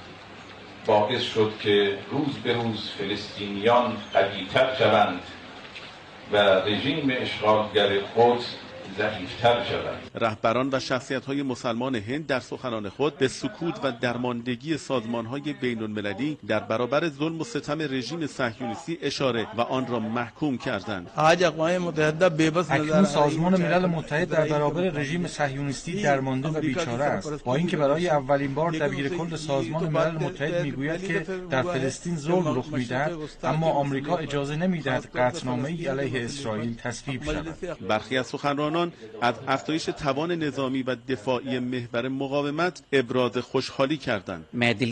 باعث شد که روز به روز فلسطینیان قوی‌تر شوند و رژیم اشغالگر قدس ضعیف‌تر شود. رهبران و شخصیت‌های مسلمان هند در سخنان خود به سکوت و درماندگی سازمان‌های بین‌المللی در برابر ظلم و ستم رژیم صهیونیستی اشاره و آن را محکوم کردند. اکنون سازمان ملل متحد در برابر رژیم صهیونیستی درمانده و بیچاره است، با اینکه برای اولین بار دبیرکل سازمان ملل متحد میگوید که در فلسطین ظلم رخ می‌دهد، اما آمریکا اجازه نمی‌دهد قطعنامه‌ای علیه اسرائیل تصویب شود. برخی از سخنرانان مسلمانان از افزایش توان نظامی و دفاعی محور مقاومت ابراز خوشحالی کردند.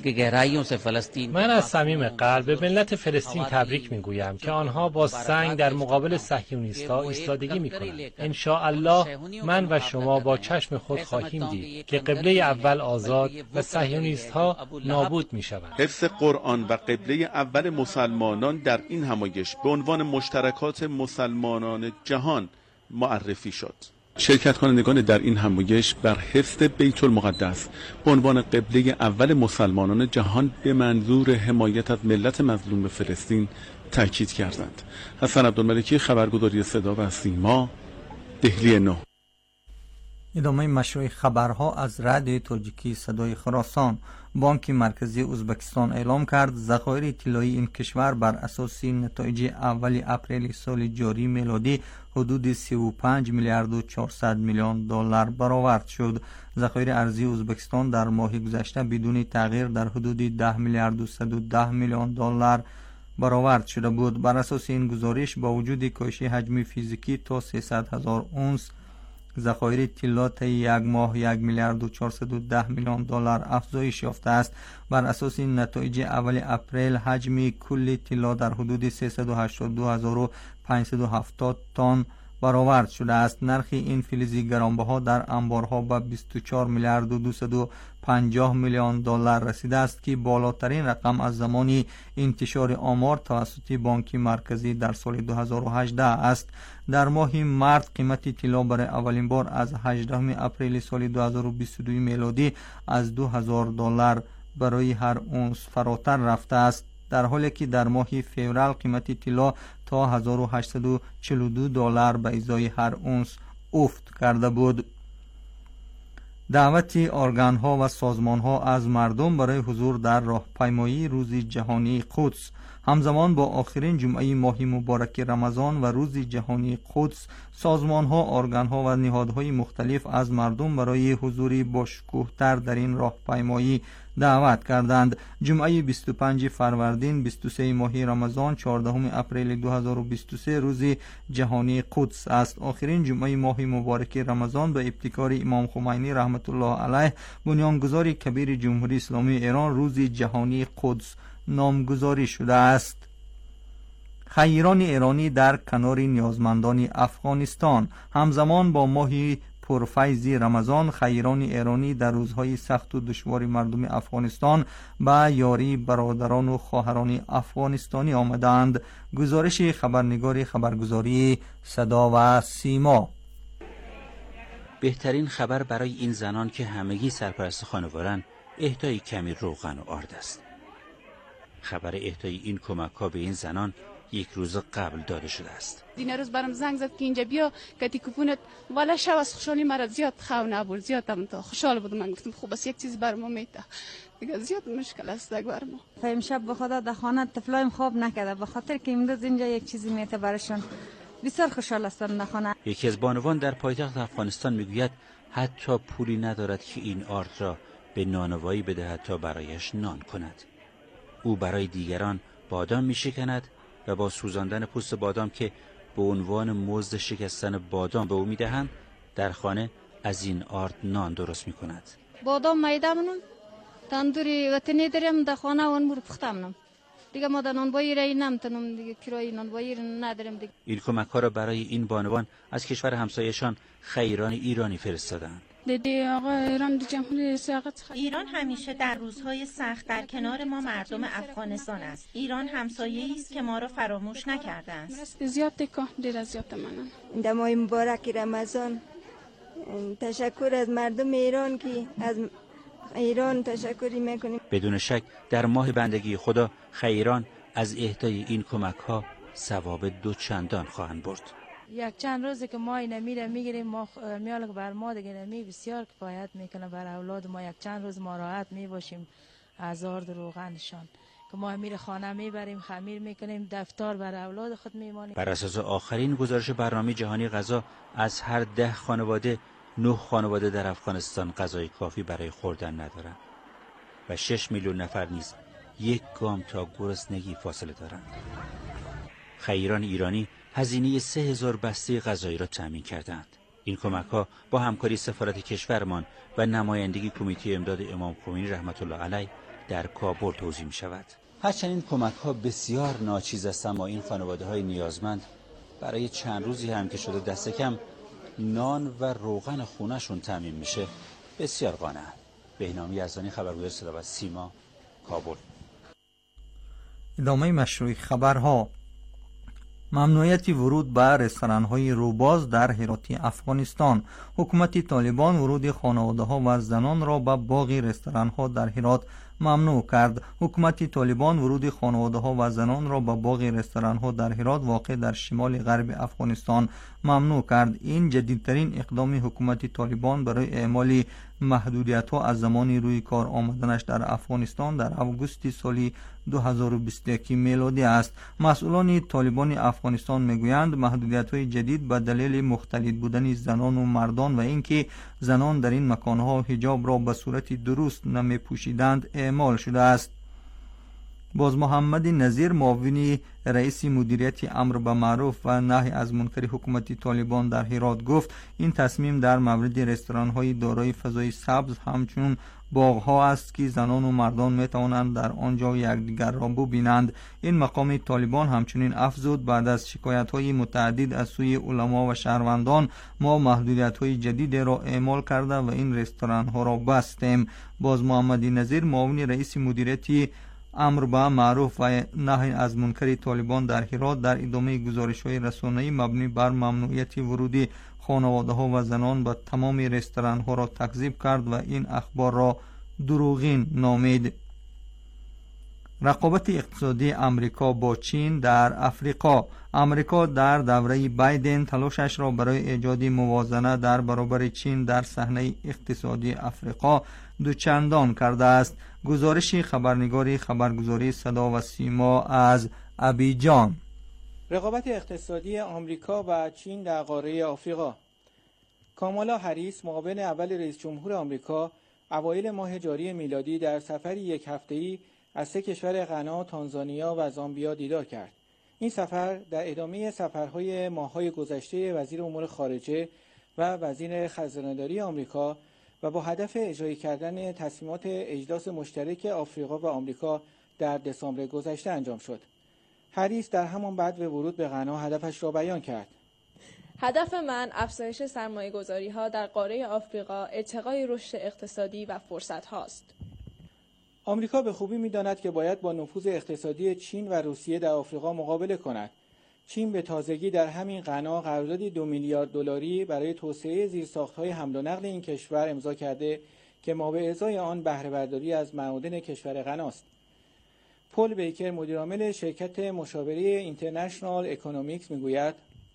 من از صمیم قلب به ملت فلسطین تبریک میگویم که آنها با سنگ در مقابل صهیونیست‌ها ایستادگی میکنند. ان شاء الله من و شما با چشم خود خواهیم دید که قبله اول آزاد و صهیونیست‌ها نابود میشوند. حفظ قرآن و قبله اول مسلمانان در این همایش به عنوان مشترکات مسلمانان جهان معرفی شد. شرکت کنندگان در این همایش بر حفظ بیت المقدس به عنوان قبله اول مسلمانان جهان به منظور حمایت از ملت مظلوم فلسطین تاکید کردند. حسن عبدالملکی، خبرگزاری صدا و سیما، دهلی نو. ادامه مشروع خبرها از رادیو تاجیکی صدای خراسان. بانک مرکزی ازبکستان اعلام کرد ذخایر طلایی این کشور بر اساس نتایج اول اپریل سال جاری میلادی حدود سی و پنج میلیارد و چهارصد میلیون دلار برآورد شد. ذخایر ارزی ازبکستان در ماه گذشته بدون تغییر در حدود ده میلیارد و صد و ده میلیون دلار برآورد شده بود. بر اساس این گزارش با وجود کاهش حجم فیزیکی تا سیصد هزار اونس، ذخایر طلا طی یک ماه یک میلیارد و چهارصد و ده میلیون دلار افزایش یافته است. بر اساس این نتایج اول اپریل حجم کل طلا در حدود سیصد و هشتاد و دو هزار و پانصد و هفتاد تن برآورد شده است. نرخ این فلزی گرانبها در انبارها به بیست و چهار میلیارد و دویست و پنجاه میلیون دلار رسیده است که بالاترین رقم از زمان انتشار آمار توسط بانک مرکزی در سال دو هزار و هجده است. در ماه مارس قیمت طلا برای اولین بار از هجدهم اپریل سال دو هزار و بیست و دو میلادی از دو هزار دلار برای هر اونس فراتر رفته است، در حالی که در ماه فوریه قیمت طلا تا هزار و هشتصد و چهل و دو دلار به ازای هر اونس افت کرده بود. دعوت ارگان‌ها و سازمان‌ها از مردم برای حضور در راهپیمایی روز جهانی قدس همزمان با آخرین جمعه ماه مبارک رمضان و روز جهانی قدس، سازمان‌ها، ارگان‌ها و نهادهای مختلف از مردم برای حضوری باشکوه‌تر در این راهپیمایی دعوت کردند. جمعه بیست و پنج فروردین، بیست و سوم ماه رمضان، چهاردهم اپریل دو هزار و بیست و سه روز جهانی قدس است. آخرین جمعه ماه مبارک رمضان به ابتکار امام خمینی رحمت الله علیه، بنیانگذار کبیر جمهوری اسلامی ایران، روز جهانی قدس نامگذاری شده است. خیران ایرانی در کنار نیازمندان افغانستان. همزمان با ماه پرفیض رمضان، خیران ایرانی در روزهای سخت و دشوار مردم افغانستان به یاری برادران و خواهران افغانستانی آمدند. گزارش خبرنگار خبرگزاری صدا و سیما. بهترین خبر برای این زنان که همگی سرپرست خانوارند اهدای کمی روغن و آرد است. خبر اهدای این کمک‌ها به این زنان یک روز قبل داده شده است. این روز برام زنگ زد که اینجا بیا کتی کوپونت والا شب از خوشحالی مرا زیاد خو نبود، زیاد هم تا خوشحال بودم. من گفتم خوب است یک چیز بر ما میته، دیگه زیاد مشکل است دیگه بر ما. امشب به خدا در خانه طفلایم خواب نکرده به خاطر که امروز اینجا یک چیزی میته برشون، بسیار خوشحال هستم در خانه. یکی از بانوان در پایتخت افغانستان میگوید حتی پولی ندارد که این آرد را به نانوایی بدهد تا برایش نان کند. او برای دیگران بادام میشکند و با سوزاندن پوست بادام که به عنوان مزد شکستن بادام به او میدهند، در خانه از این آرد نان درست میکند. بادام میده منم تندوری وطنی دارم در خانه اون مور پختم دیگه، ما در نانوایی رای نمیتونم دیگه، کرای نانوایی ندارم دیگه. این کمک ها را برای این بانوان از کشور همسایه‌شان خیران ایرانی فرستادند. دیدی آقا ایران جمهوری ساقط ایران همیشه در روزهای سخت در کنار ما مردم افغانستان است. ایران همسایه‌ای است که ما را فراموش نکرده است. زیاد تکو دیر زیاد منن. در ماه مبارک رمضان تشکر از مردم ایران که از ایران تشکری میکنیم. بدون شک در ماه بندگی خدا خیران از اهدای این کمک ها ثواب دو چندان خواهند برد. یک چند روزی که ما اینه میره میگیریم، ما میال بر ما دیگه نمی بسیار کفایت میکنه بر اولاد ما. یک چند روز ما راحت میباشیم از آرد روغنشان که ما میره خانه میبریم خمیر میکنیم دفتر بر اولاد خود میمانیم. بر اساس آخرین گزارش برنامه جهانی غذا، از هر ده خانواده نه خانواده در افغانستان غذای کافی برای خوردن ندارند و شش میلیون نفر نیز یک گام تا گرسنگی فاصله دارند. خیران ایرانی هزینه سه هزار بسته غذایی را تامین کردند. این کمک‌ها با همکاری سفارت کشورمان و نمایندگی کمیته امداد امام خمینی رحمت الله علیه در کابل توزیع می‌شود. هرچند این کمک‌ها بسیار ناچیز است، اما این خانواده‌های نیازمند برای چند روزی هم که شده دست کم نان و روغن خونه‌شون تامین میشه بسیار قانع‌اند. بهنام یزدانی، خبرگزار صدا و سیما، کابل. ادامه مشروع خبرها. ممنوعیت ورود به رستوران‌های روباز در هراتی افغانستان. حکومت طالبان ورود خانواده‌ها و زنان را به باقی رستوران‌ها در هرات ممنوع کرد. حکومت طالبان ورود خانواده‌ها و زنان را به باقی رستوران‌ها در هرات واقع در شمال غرب افغانستان ممنوع کرد. این جدیدترین اقدام حکومت طالبان برای اعمال محدودیت‌ها از زمان روی کار آمدنش در افغانستان در آگوست سال دو هزار و بیست و یک میلادی است. مسئولان طالبان افغانستان میگویند محدودیت‌های جدید به دلیل مختلط بودن زنان و مردان و اینکه زنان در این مکان‌ها حجاب را به صورت درست نمی‌پوشیدند اعمال شده است. باز محمد نظیر، معاون رئیس مدیریت امر به معروف و نهی از منکر حکومت طالبان در هرات گفت این تصمیم در مورد رستوران‌های دارای فضای سبز همچون باغ‌ها است که زنان و مردان می‌توانند در آنجا یکدیگر را ببینند. این مقام طالبان همچنین افزود بعد از شکایت‌های متعدد از سوی علما و شهروندان ما محدودیت‌های جدید را اعمال کرده و این رستوران‌ها را بستیم. باز محمد نظیر، معاون رئیس مدیریت امر به معروف و نهی از منکر طالبان در هرات در ادامه گزارش‌های رسانه‌ای مبنی بر ممنوعیت ورود خانواده‌ها و زنان به تمام رستوران‌ها را تکذیب کرد و این اخبار را دروغین نامید. رقابت اقتصادی امریکا با چین در افریقا. امریکا در دوره بایدن تلاشش را برای ایجاد موازنه در برابر چین در صحنه اقتصادی افریقا دوچندان کرده است. گزارش خبرنگار خبرگزاری صدا و سیما از ابیجان. رقابت اقتصادی آمریکا و چین در قاره آفریقا. کامالا هریس، معاون اول رئیس جمهور آمریکا، اوایل ماه جاری میلادی در سفری یک هفته‌ای از سه کشور غنا، تانزانیا و زامبیا دیدار کرد. این سفر در ادامه سفرهای ماه‌های گذشته وزیر امور خارجه و وزیر خزانه‌داری آمریکا و با هدف اجرایی کردن تصمیمات اجلاس مشترک آفریقا و آمریکا در دسامبر گذشته انجام شد. هریس در همان بعد به ورود به غنا هدفش را بیان کرد. هدف من افزایش سرمایه‌گذاری‌ها در قاره آفریقا، ارتقای رشد اقتصادی و فرصت هاست. آمریکا به خوبی می‌داند که باید با نفوذ اقتصادی چین و روسیه در آفریقا مقابله کند. چین به تازگی در همین غنا قراردادی دو میلیارد دلاری برای توسعه زیرساخت‌های حمل و نقل این کشور امضا کرده که ما به ازای آن بهره برداری از معادن کشور غناست. پل بیکر، مدیرعامل شرکت مشاوره اینترنشنال اکونومیکس میگوید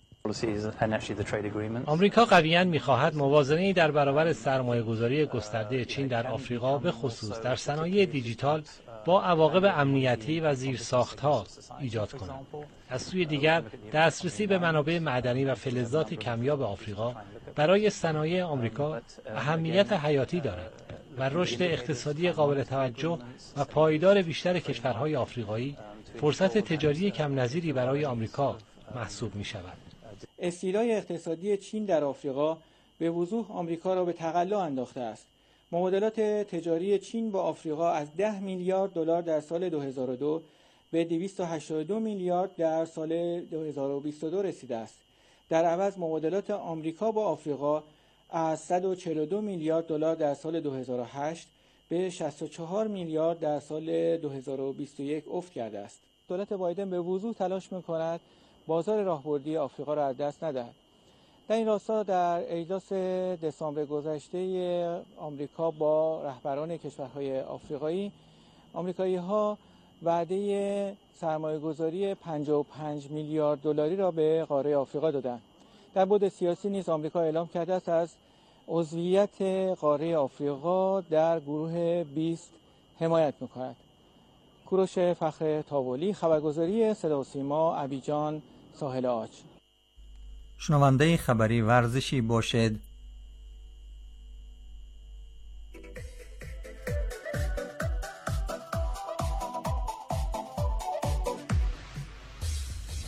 آمریکا قویاً می‌خواهد موازنه‌ای در برابر سرمایه‌گذاری گسترده چین در آفریقا به خصوص در صنایع دیجیتال با عواقب امنیتی و زیرساخت‌ها ایجاد کند. از سوی دیگر دسترسی به منابع معدنی و فلزات کمیاب آفریقا برای صنایع آمریکا اهمیت حیاتی دارد و رشد اقتصادی قابل توجه و پایدار بیشتر کشورهای آفریقایی فرصت تجاری کم نظیری برای آمریکا محسوب می‌شود. استیلای اقتصادی چین در آفریقا به وضوح آمریکا را به تقلا انداخته است. مبادلات تجاری چین با آفریقا از ده میلیارد دلار در سال دو هزار و دو به دویست و هشتاد و دو میلیارد در سال دو هزار و بیست و دو رسیده است. در عوض مبادلات آمریکا با آفریقا از صد و چهل و دو میلیارد دلار در سال دو هزار و هشت به شصت و چهار میلیارد در سال دو هزار و بیست و یک افت کرده است. دولت بایدن به وضوح تلاش می‌کند بازار راهبردی آفریقا را از دست ندهد. در این راستا در اجلاس دسامبر گذشته آمریکا با رهبران کشورهای آفریقایی، آمریکایی‌ها وعده سرمایه‌گذاری پنجاه و پنج میلیارد دلاری را به قاره آفریقا دادند. در بعد سیاسی نیز آمریکا اعلام کرده است از عضویت قاره آفریقا در گروه بیست حمایت می‌کند. کوروش فخر تاولی، خبرگزاری صدا و سیما، ابیجان، ساحل عاج. شنونده خبری ورزشی باشد.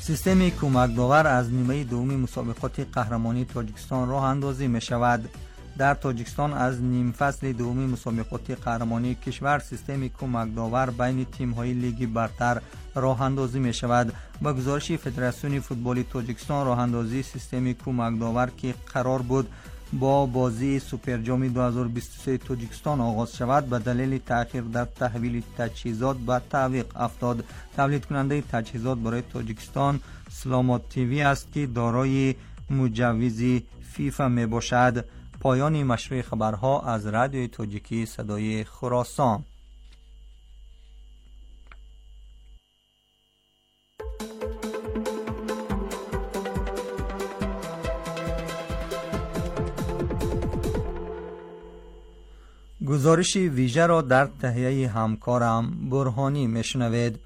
سیستم کمک داور از نیمه دوم مسابقات قهرمانی تاجیکستان راه اندازی می شود. در تاجیکستان از نیم فصل دوم مسابقات قهرمانی کشور سیستم کمک داور بین تیم‌های لیگ برتر راه اندازی می شود. با گزارش فدراسیون فوتبال تاجیکستان راه اندازی سیستم کمک داور که قرار بود با بازی سوپر جام دو هزار و بیست و سه تاجیکستان آغاز شود به دلیل تأخیر در تحویل تجهیزات به تعویق افتاد. تولید کننده تجهیزات برای تاجیکستان سلامات تیوی است که دارای مجوز فیفا می باشد. پایان مشروع خبرها از رادیوی تاجیکی صدای خراسان. گزارش ویژه را در تهیه همکارم برهانی میشنوید.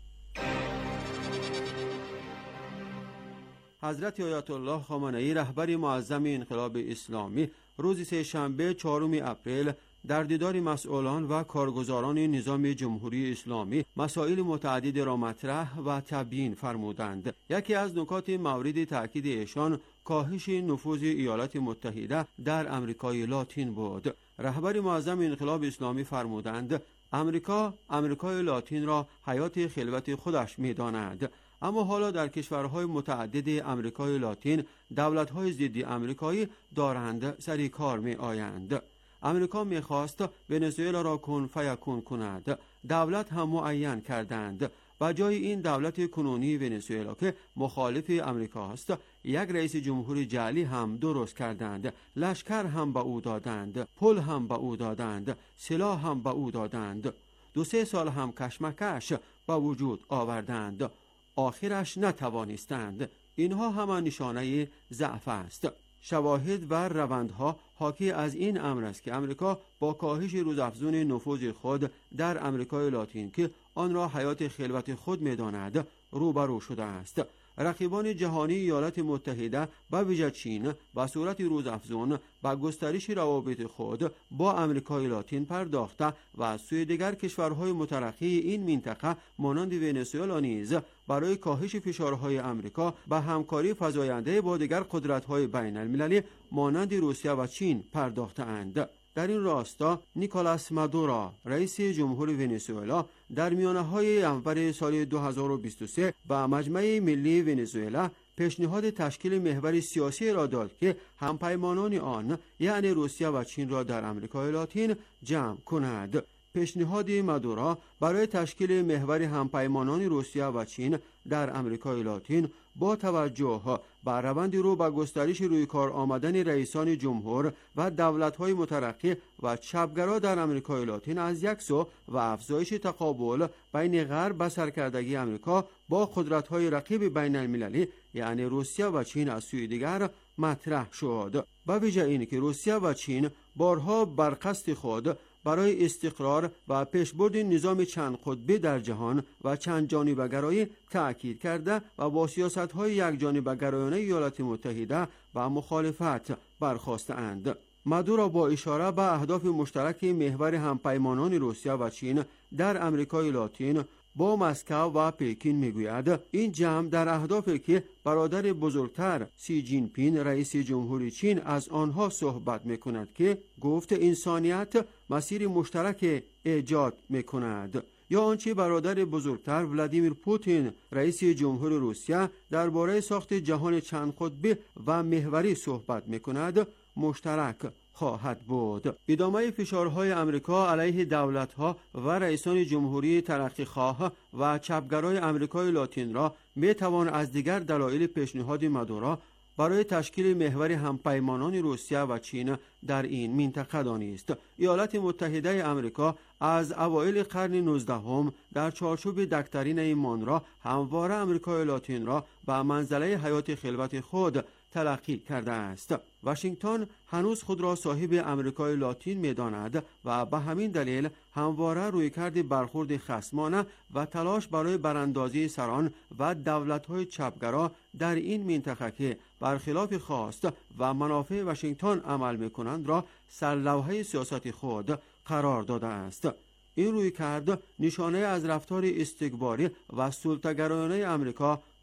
حضرت آیت الله خامنه‌ای رهبر معظم انقلاب اسلامی روز سه شنبه چهارم اپریل در دیدار مسئولان و کارگزاران نظام جمهوری اسلامی مسائل متعدد را مطرح و تبیین فرمودند. یکی از نکات مورد تاکید ایشان کاهش نفوذ ایالات متحده در امریکای لاتین بود. رهبر معظم انقلاب اسلامی فرمودند امریکا امریکای لاتین را حیات خلوت خودش می‌داند، اما حالا در کشورهای متعدد امریکای لاتین دولت‌های ضد امریکایی دارند سری کار می‌آیند. امریکا می‌خواست ونزوئلا را کن فیکون کند، دولت هم معین کردند. و جای این دولت کنونی ونزوئلا که مخالف امریکا است یک رئیس جمهور جعلی هم درست کردند، لشکر هم به او دادند، پل هم به او دادند، سلاح هم به او دادند، دو سه سال هم کشمکش به وجود آوردند، آخرش نتوانستند. اینها همان نشانه ضعف است. شواهد و روندها حاکی از این امر است که امریکا با کاهش روزافزون نفوذ خود در امریکای لاتین که آن را حیات خلوت خود می‌داند روبرو شده است. رقیبان جهانی ایالات متحده به ویژه چین به صورت روزافزون به گسترش روابط خود با امریکای لاتین پرداخته و از سوی دیگر کشورهای مترقی این منطقه مانند ونزوئلا نیز برای کاهش فشارهای امریکا به همکاری فزاینده با دیگر قدرت‌های بین المللی مانند روسیه و چین پرداخته‌اند. در این راستا نیکولاس مادورو رئیس جمهور ونزوئلا در میانه‌های ژانویه سال دو هزار و بیست و سه با مجمع ملی ونزوئلا پیشنهاد تشکیل محور سیاسی را داد که همپیمانان آن یعنی روسیه و چین را در امریکای لاتین جمع کند. پیشنهاد مادورو برای تشکیل محور همپیمانان روسیه و چین در امریکای لاتین با توجه به روند رو به گسترش روی کار آمدن رئیسان جمهور و دولت‌های مترقی و چپگرا در امریکای لاتین از یک سو و افزایش تقابل بین غرب و سرکردگی امریکا با قدرت‌های رقیب بین المللی یعنی روسیه و چین از سوی دیگر مطرح شد. به ویژه این که روسیه و چین بارها بر قصد خود برای استقرار و پیشبرد نظام چند قطبی در جهان و چند جانبه گرایی تأکید کرده و با سیاست‌های یک جانبه گرایانه ایالات متحده و مخالفت برخاسته‌اند. مادورو با اشاره به اهداف مشترک محور همپیمانان روسیه و چین در امریکای لاتین با مسکو و پکین میگوید این جمع در اهدافی که برادر بزرگتر سی جین پین رئیس جمهوری چین از آنها صحبت میکند که گفت انسانیت مسیر مشترک ایجاد میکند، یا آنچه برادر بزرگتر ولادیمیر پوتین رئیس جمهور روسیه درباره ساخت جهان چند قطبی و محوری صحبت میکند مشترک خواهد بود. ادامه فشارهای امریکا علیه دولت‌ها و رئیسان جمهوری ترقی‌خواه و چپگرای امریکای لاتین را می‌توان از دیگر دلایل پیشنهاد مادورو برای تشکیل محور همپیمانان روسیه و چین در این منطقه دانست. ایالات متحده آمریکا از اوایل قرن نوزدهم در چارچوب دکترین ایمان را همواره امریکای لاتین را به منزله حیات خلوت خود تلقی کرده است. واشنگتن هنوز خود را صاحب امریکای لاتین می‌داند و به همین دلیل همواره رویکرد برخورد خصمانه و تلاش برای براندازی سران و دولت‌های چپگرا در این منطقه که برخلاف خواست و منافع واشنگتن عمل می‌کنند را سرلوحه سیاست خود قرار داده است. این رویکرد نشانه از رفتار استکباری و سلطه‌گرایانه امریکا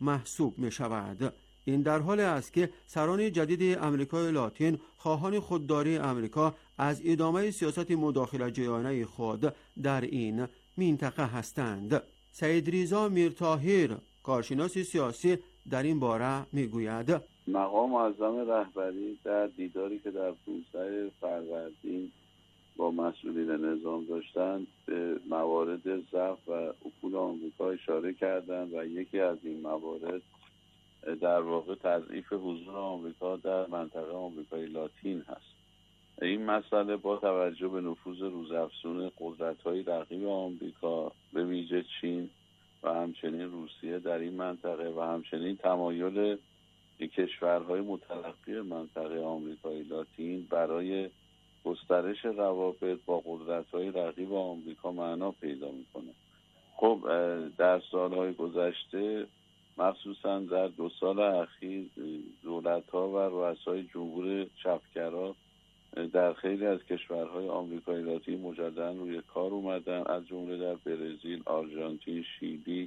محسوب می شود. این در حال است که سران جدید امریکای لاتین خواهان خودداری امریکا از ادامه سیاست مداخله‌جویانه خود در این منطقه هستند. سید ریزا میرطاهر، کارشناس سیاسی، در این باره میگوید مقام معظم رهبری در دیداری که در پانزده فروردین با مسئولین نظام داشتند به موارد ضعف و افول آمریکا اشاره کردند و یکی از این موارد در واقع تضعیف حضور آمریکا در منطقه آمریکای لاتین هست. این مسئله با توجه به نفوذ روزافزون قدرت‌های رقیب آمریکا به ویژه چین و همچنین روسیه در این منطقه و همچنین تمایل کشورهای متلقی منطقه آمریکای لاتین برای گسترش روابط با قدرت‌های رقیب آمریکا معنا پیدا می‌کنه. خب در سال‌های گذشته مخصوصا در دو سال اخیر دولت‌ها و رؤسای جمهور چپگرا در خیلی از کشورهای آمریکای لاتین مجددا روی کار اومدن، از جمله در برزیل، آرژانتین، شیلی،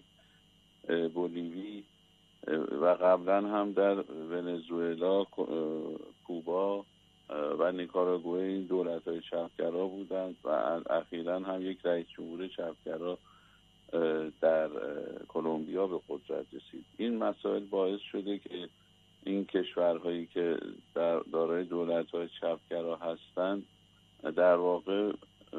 بولیوی و قبلا هم در ونزوئلا، کوبا و نیکاراگوئه این دولت‌های چپگرا بودند و اخیراً هم یک رئیس جمهور چپگرا در کلمبیا به قدرت رسید. این مسائل باعث شده که این کشورهایی که در دارای دولت‌های چپگرا هستند در واقع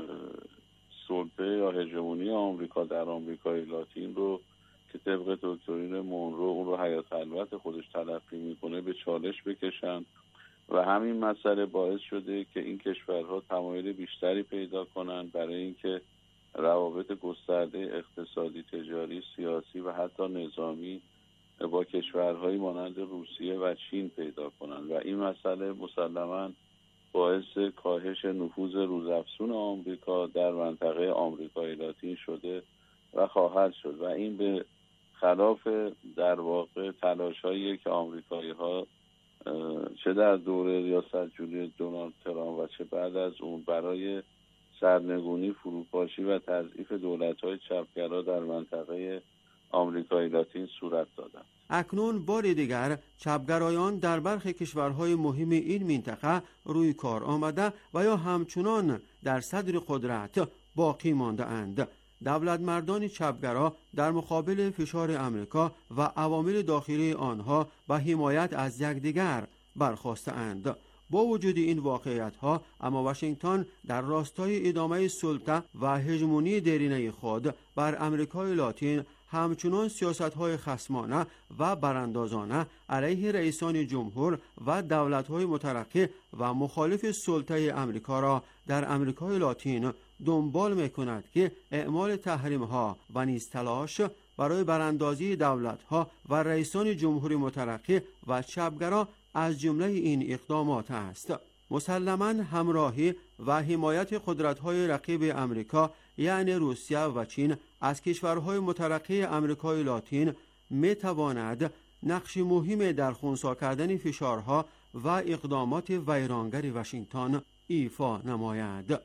سلطه یا هژمونی آمریکا در آمریکای لاتین رو که طبق دکترین مونرو اون رو حیات خلوت خودش تلقی میکنه به چالش بکشن و همین مسئله باعث شده که این کشورها تمایل بیشتری پیدا کنن برای اینکه روابط گسترده اقتصادی، تجاری، سیاسی و حتی نظامی با کشورهای مانند روسیه و چین پیدا کنند و این مسئله مسلماً باعث کاهش نفوذ روزافزون آمریکا در منطقه آمریکای لاتین شده و خواهد شد و این به خلاف در واقع تلاش‌هایی که آمریکایی‌ها چه در دوره ریاست جمهوری دونالد ترامپ و چه بعد از اون برای سرنگونی، فروپاشی و تضعیف دولت‌های چپگرا در منطقه آمریکای لاتین صورت دادند. اکنون بار دیگر چپگرایان در برخی کشورهای مهم این منطقه روی کار آمده و یا همچنان در صدر قدرت باقی مانده اند. دولت مردان چپگرا در مقابل فشار امریکا و عوامل داخلی آنها و حمایت از یکدیگر برخاسته اند. با وجود این واقعیت ها اما واشنگتن در راستای ادامه سلطه و هژمونی درینه خود بر امریکای لاتین همچنان سیاست‌های خصمانه و براندازانه علیه رئیسان جمهور و دولت‌های مترقی و مخالف سلطه امریکا را در امریکای لاتین دنبال می‌کند که اعمال تحریم‌ها و نیز تلاش برای براندازی دولت‌ها و رئیسان جمهوری مترقی و چپگرا از جمله این اقدامات است. مسلماً همراهی و حمایت قدرت‌های رقیب امریکا یعنی روسیه و چین از کشورهای مترقی امریکای لاتین می‌تواند نقش مهمی در خنثی کردن فشارها و اقدامات ویرانگر واشنگتن ایفا نماید.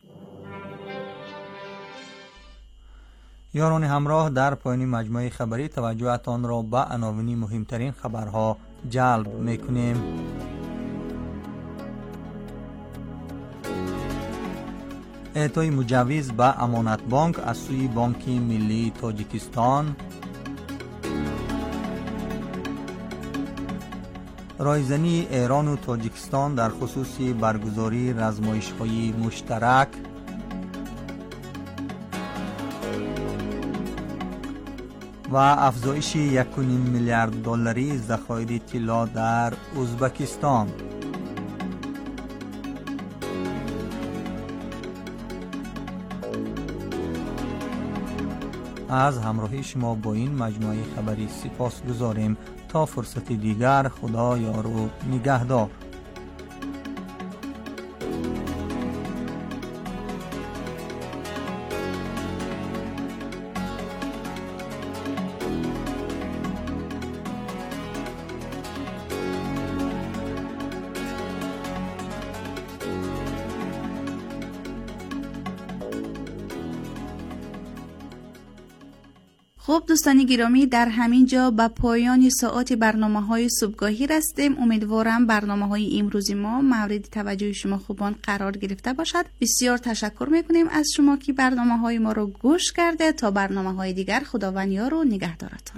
یاران همراه، در پایان مجموعه خبری توجهتان را به عناوین مهمترین خبرها جلب می‌کنیم. اعطای مجوز به امانت بانک از سوی بانک ملی تاجیکستان، رایزنی ایران و تاجیکستان در خصوص برگزاری رزمایش‌های مشترک، و افزایش یک و نیم میلیارد دلاری ذخایر طلا در ازبکستان. از همراهی شما با این مجموعه خبری سپاس گذاریم. تا فرصت دیگر، خدا یار و نگهدار. خب دوستان گرامی، در همین جا به پایان ساعات برنامه‌های صبحگاهی رسیدیم. امیدوارم برنامه‌های امروزی ما مورد توجه شما خوبان قرار گرفته باشد. بسیار تشکر می‌کنیم از شما که برنامه‌های ما رو گوش کرده. تا برنامه‌های دیگر، خداوند یار و نگهدارتان.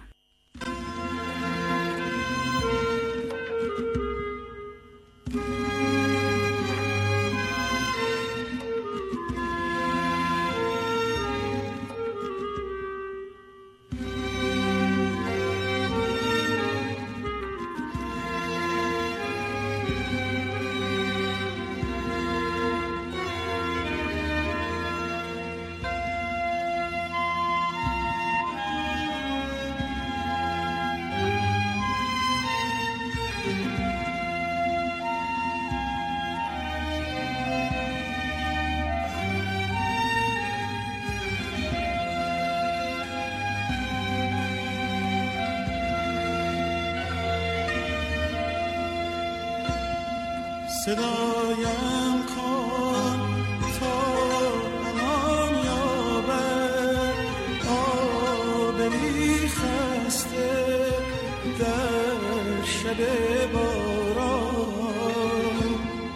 صدایم کن تا امان یابد آب ریخسته در شب باران.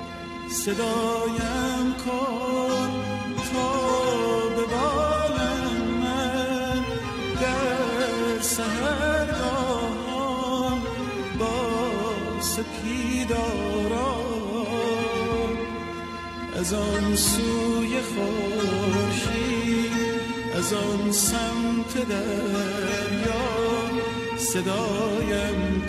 صدایم کن تا ببالم من در سحرگاهان با سپیداران. از آن سوی خورشید، از آن سمت دریا صدایم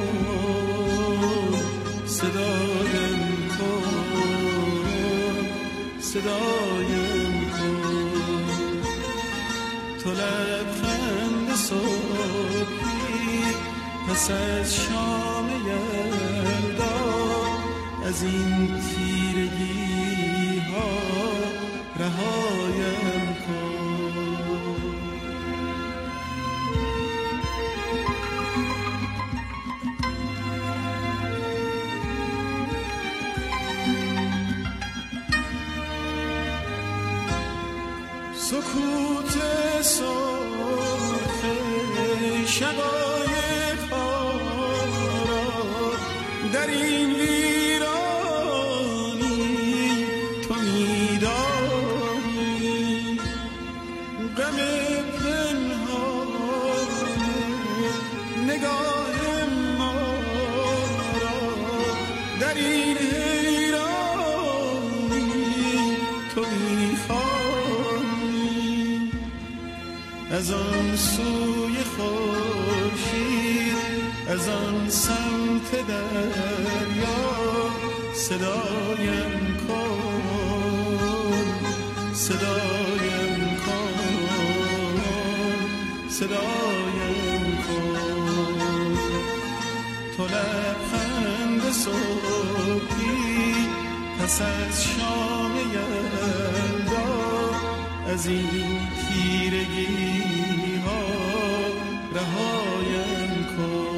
کن، صدایم کن، صدایم کن. تو لبخند صبحی پس از شام یلدا، از این تیرگی رهایم کن. سکوت سرخ شقایق ها را در این از آن سوی خورشید، از آن سمت دریا صدایم کن، صدایم کن، صدایم کن. تو لبخند صبحی پس از شام یلدا، از این تیرگی ها رهایم کن.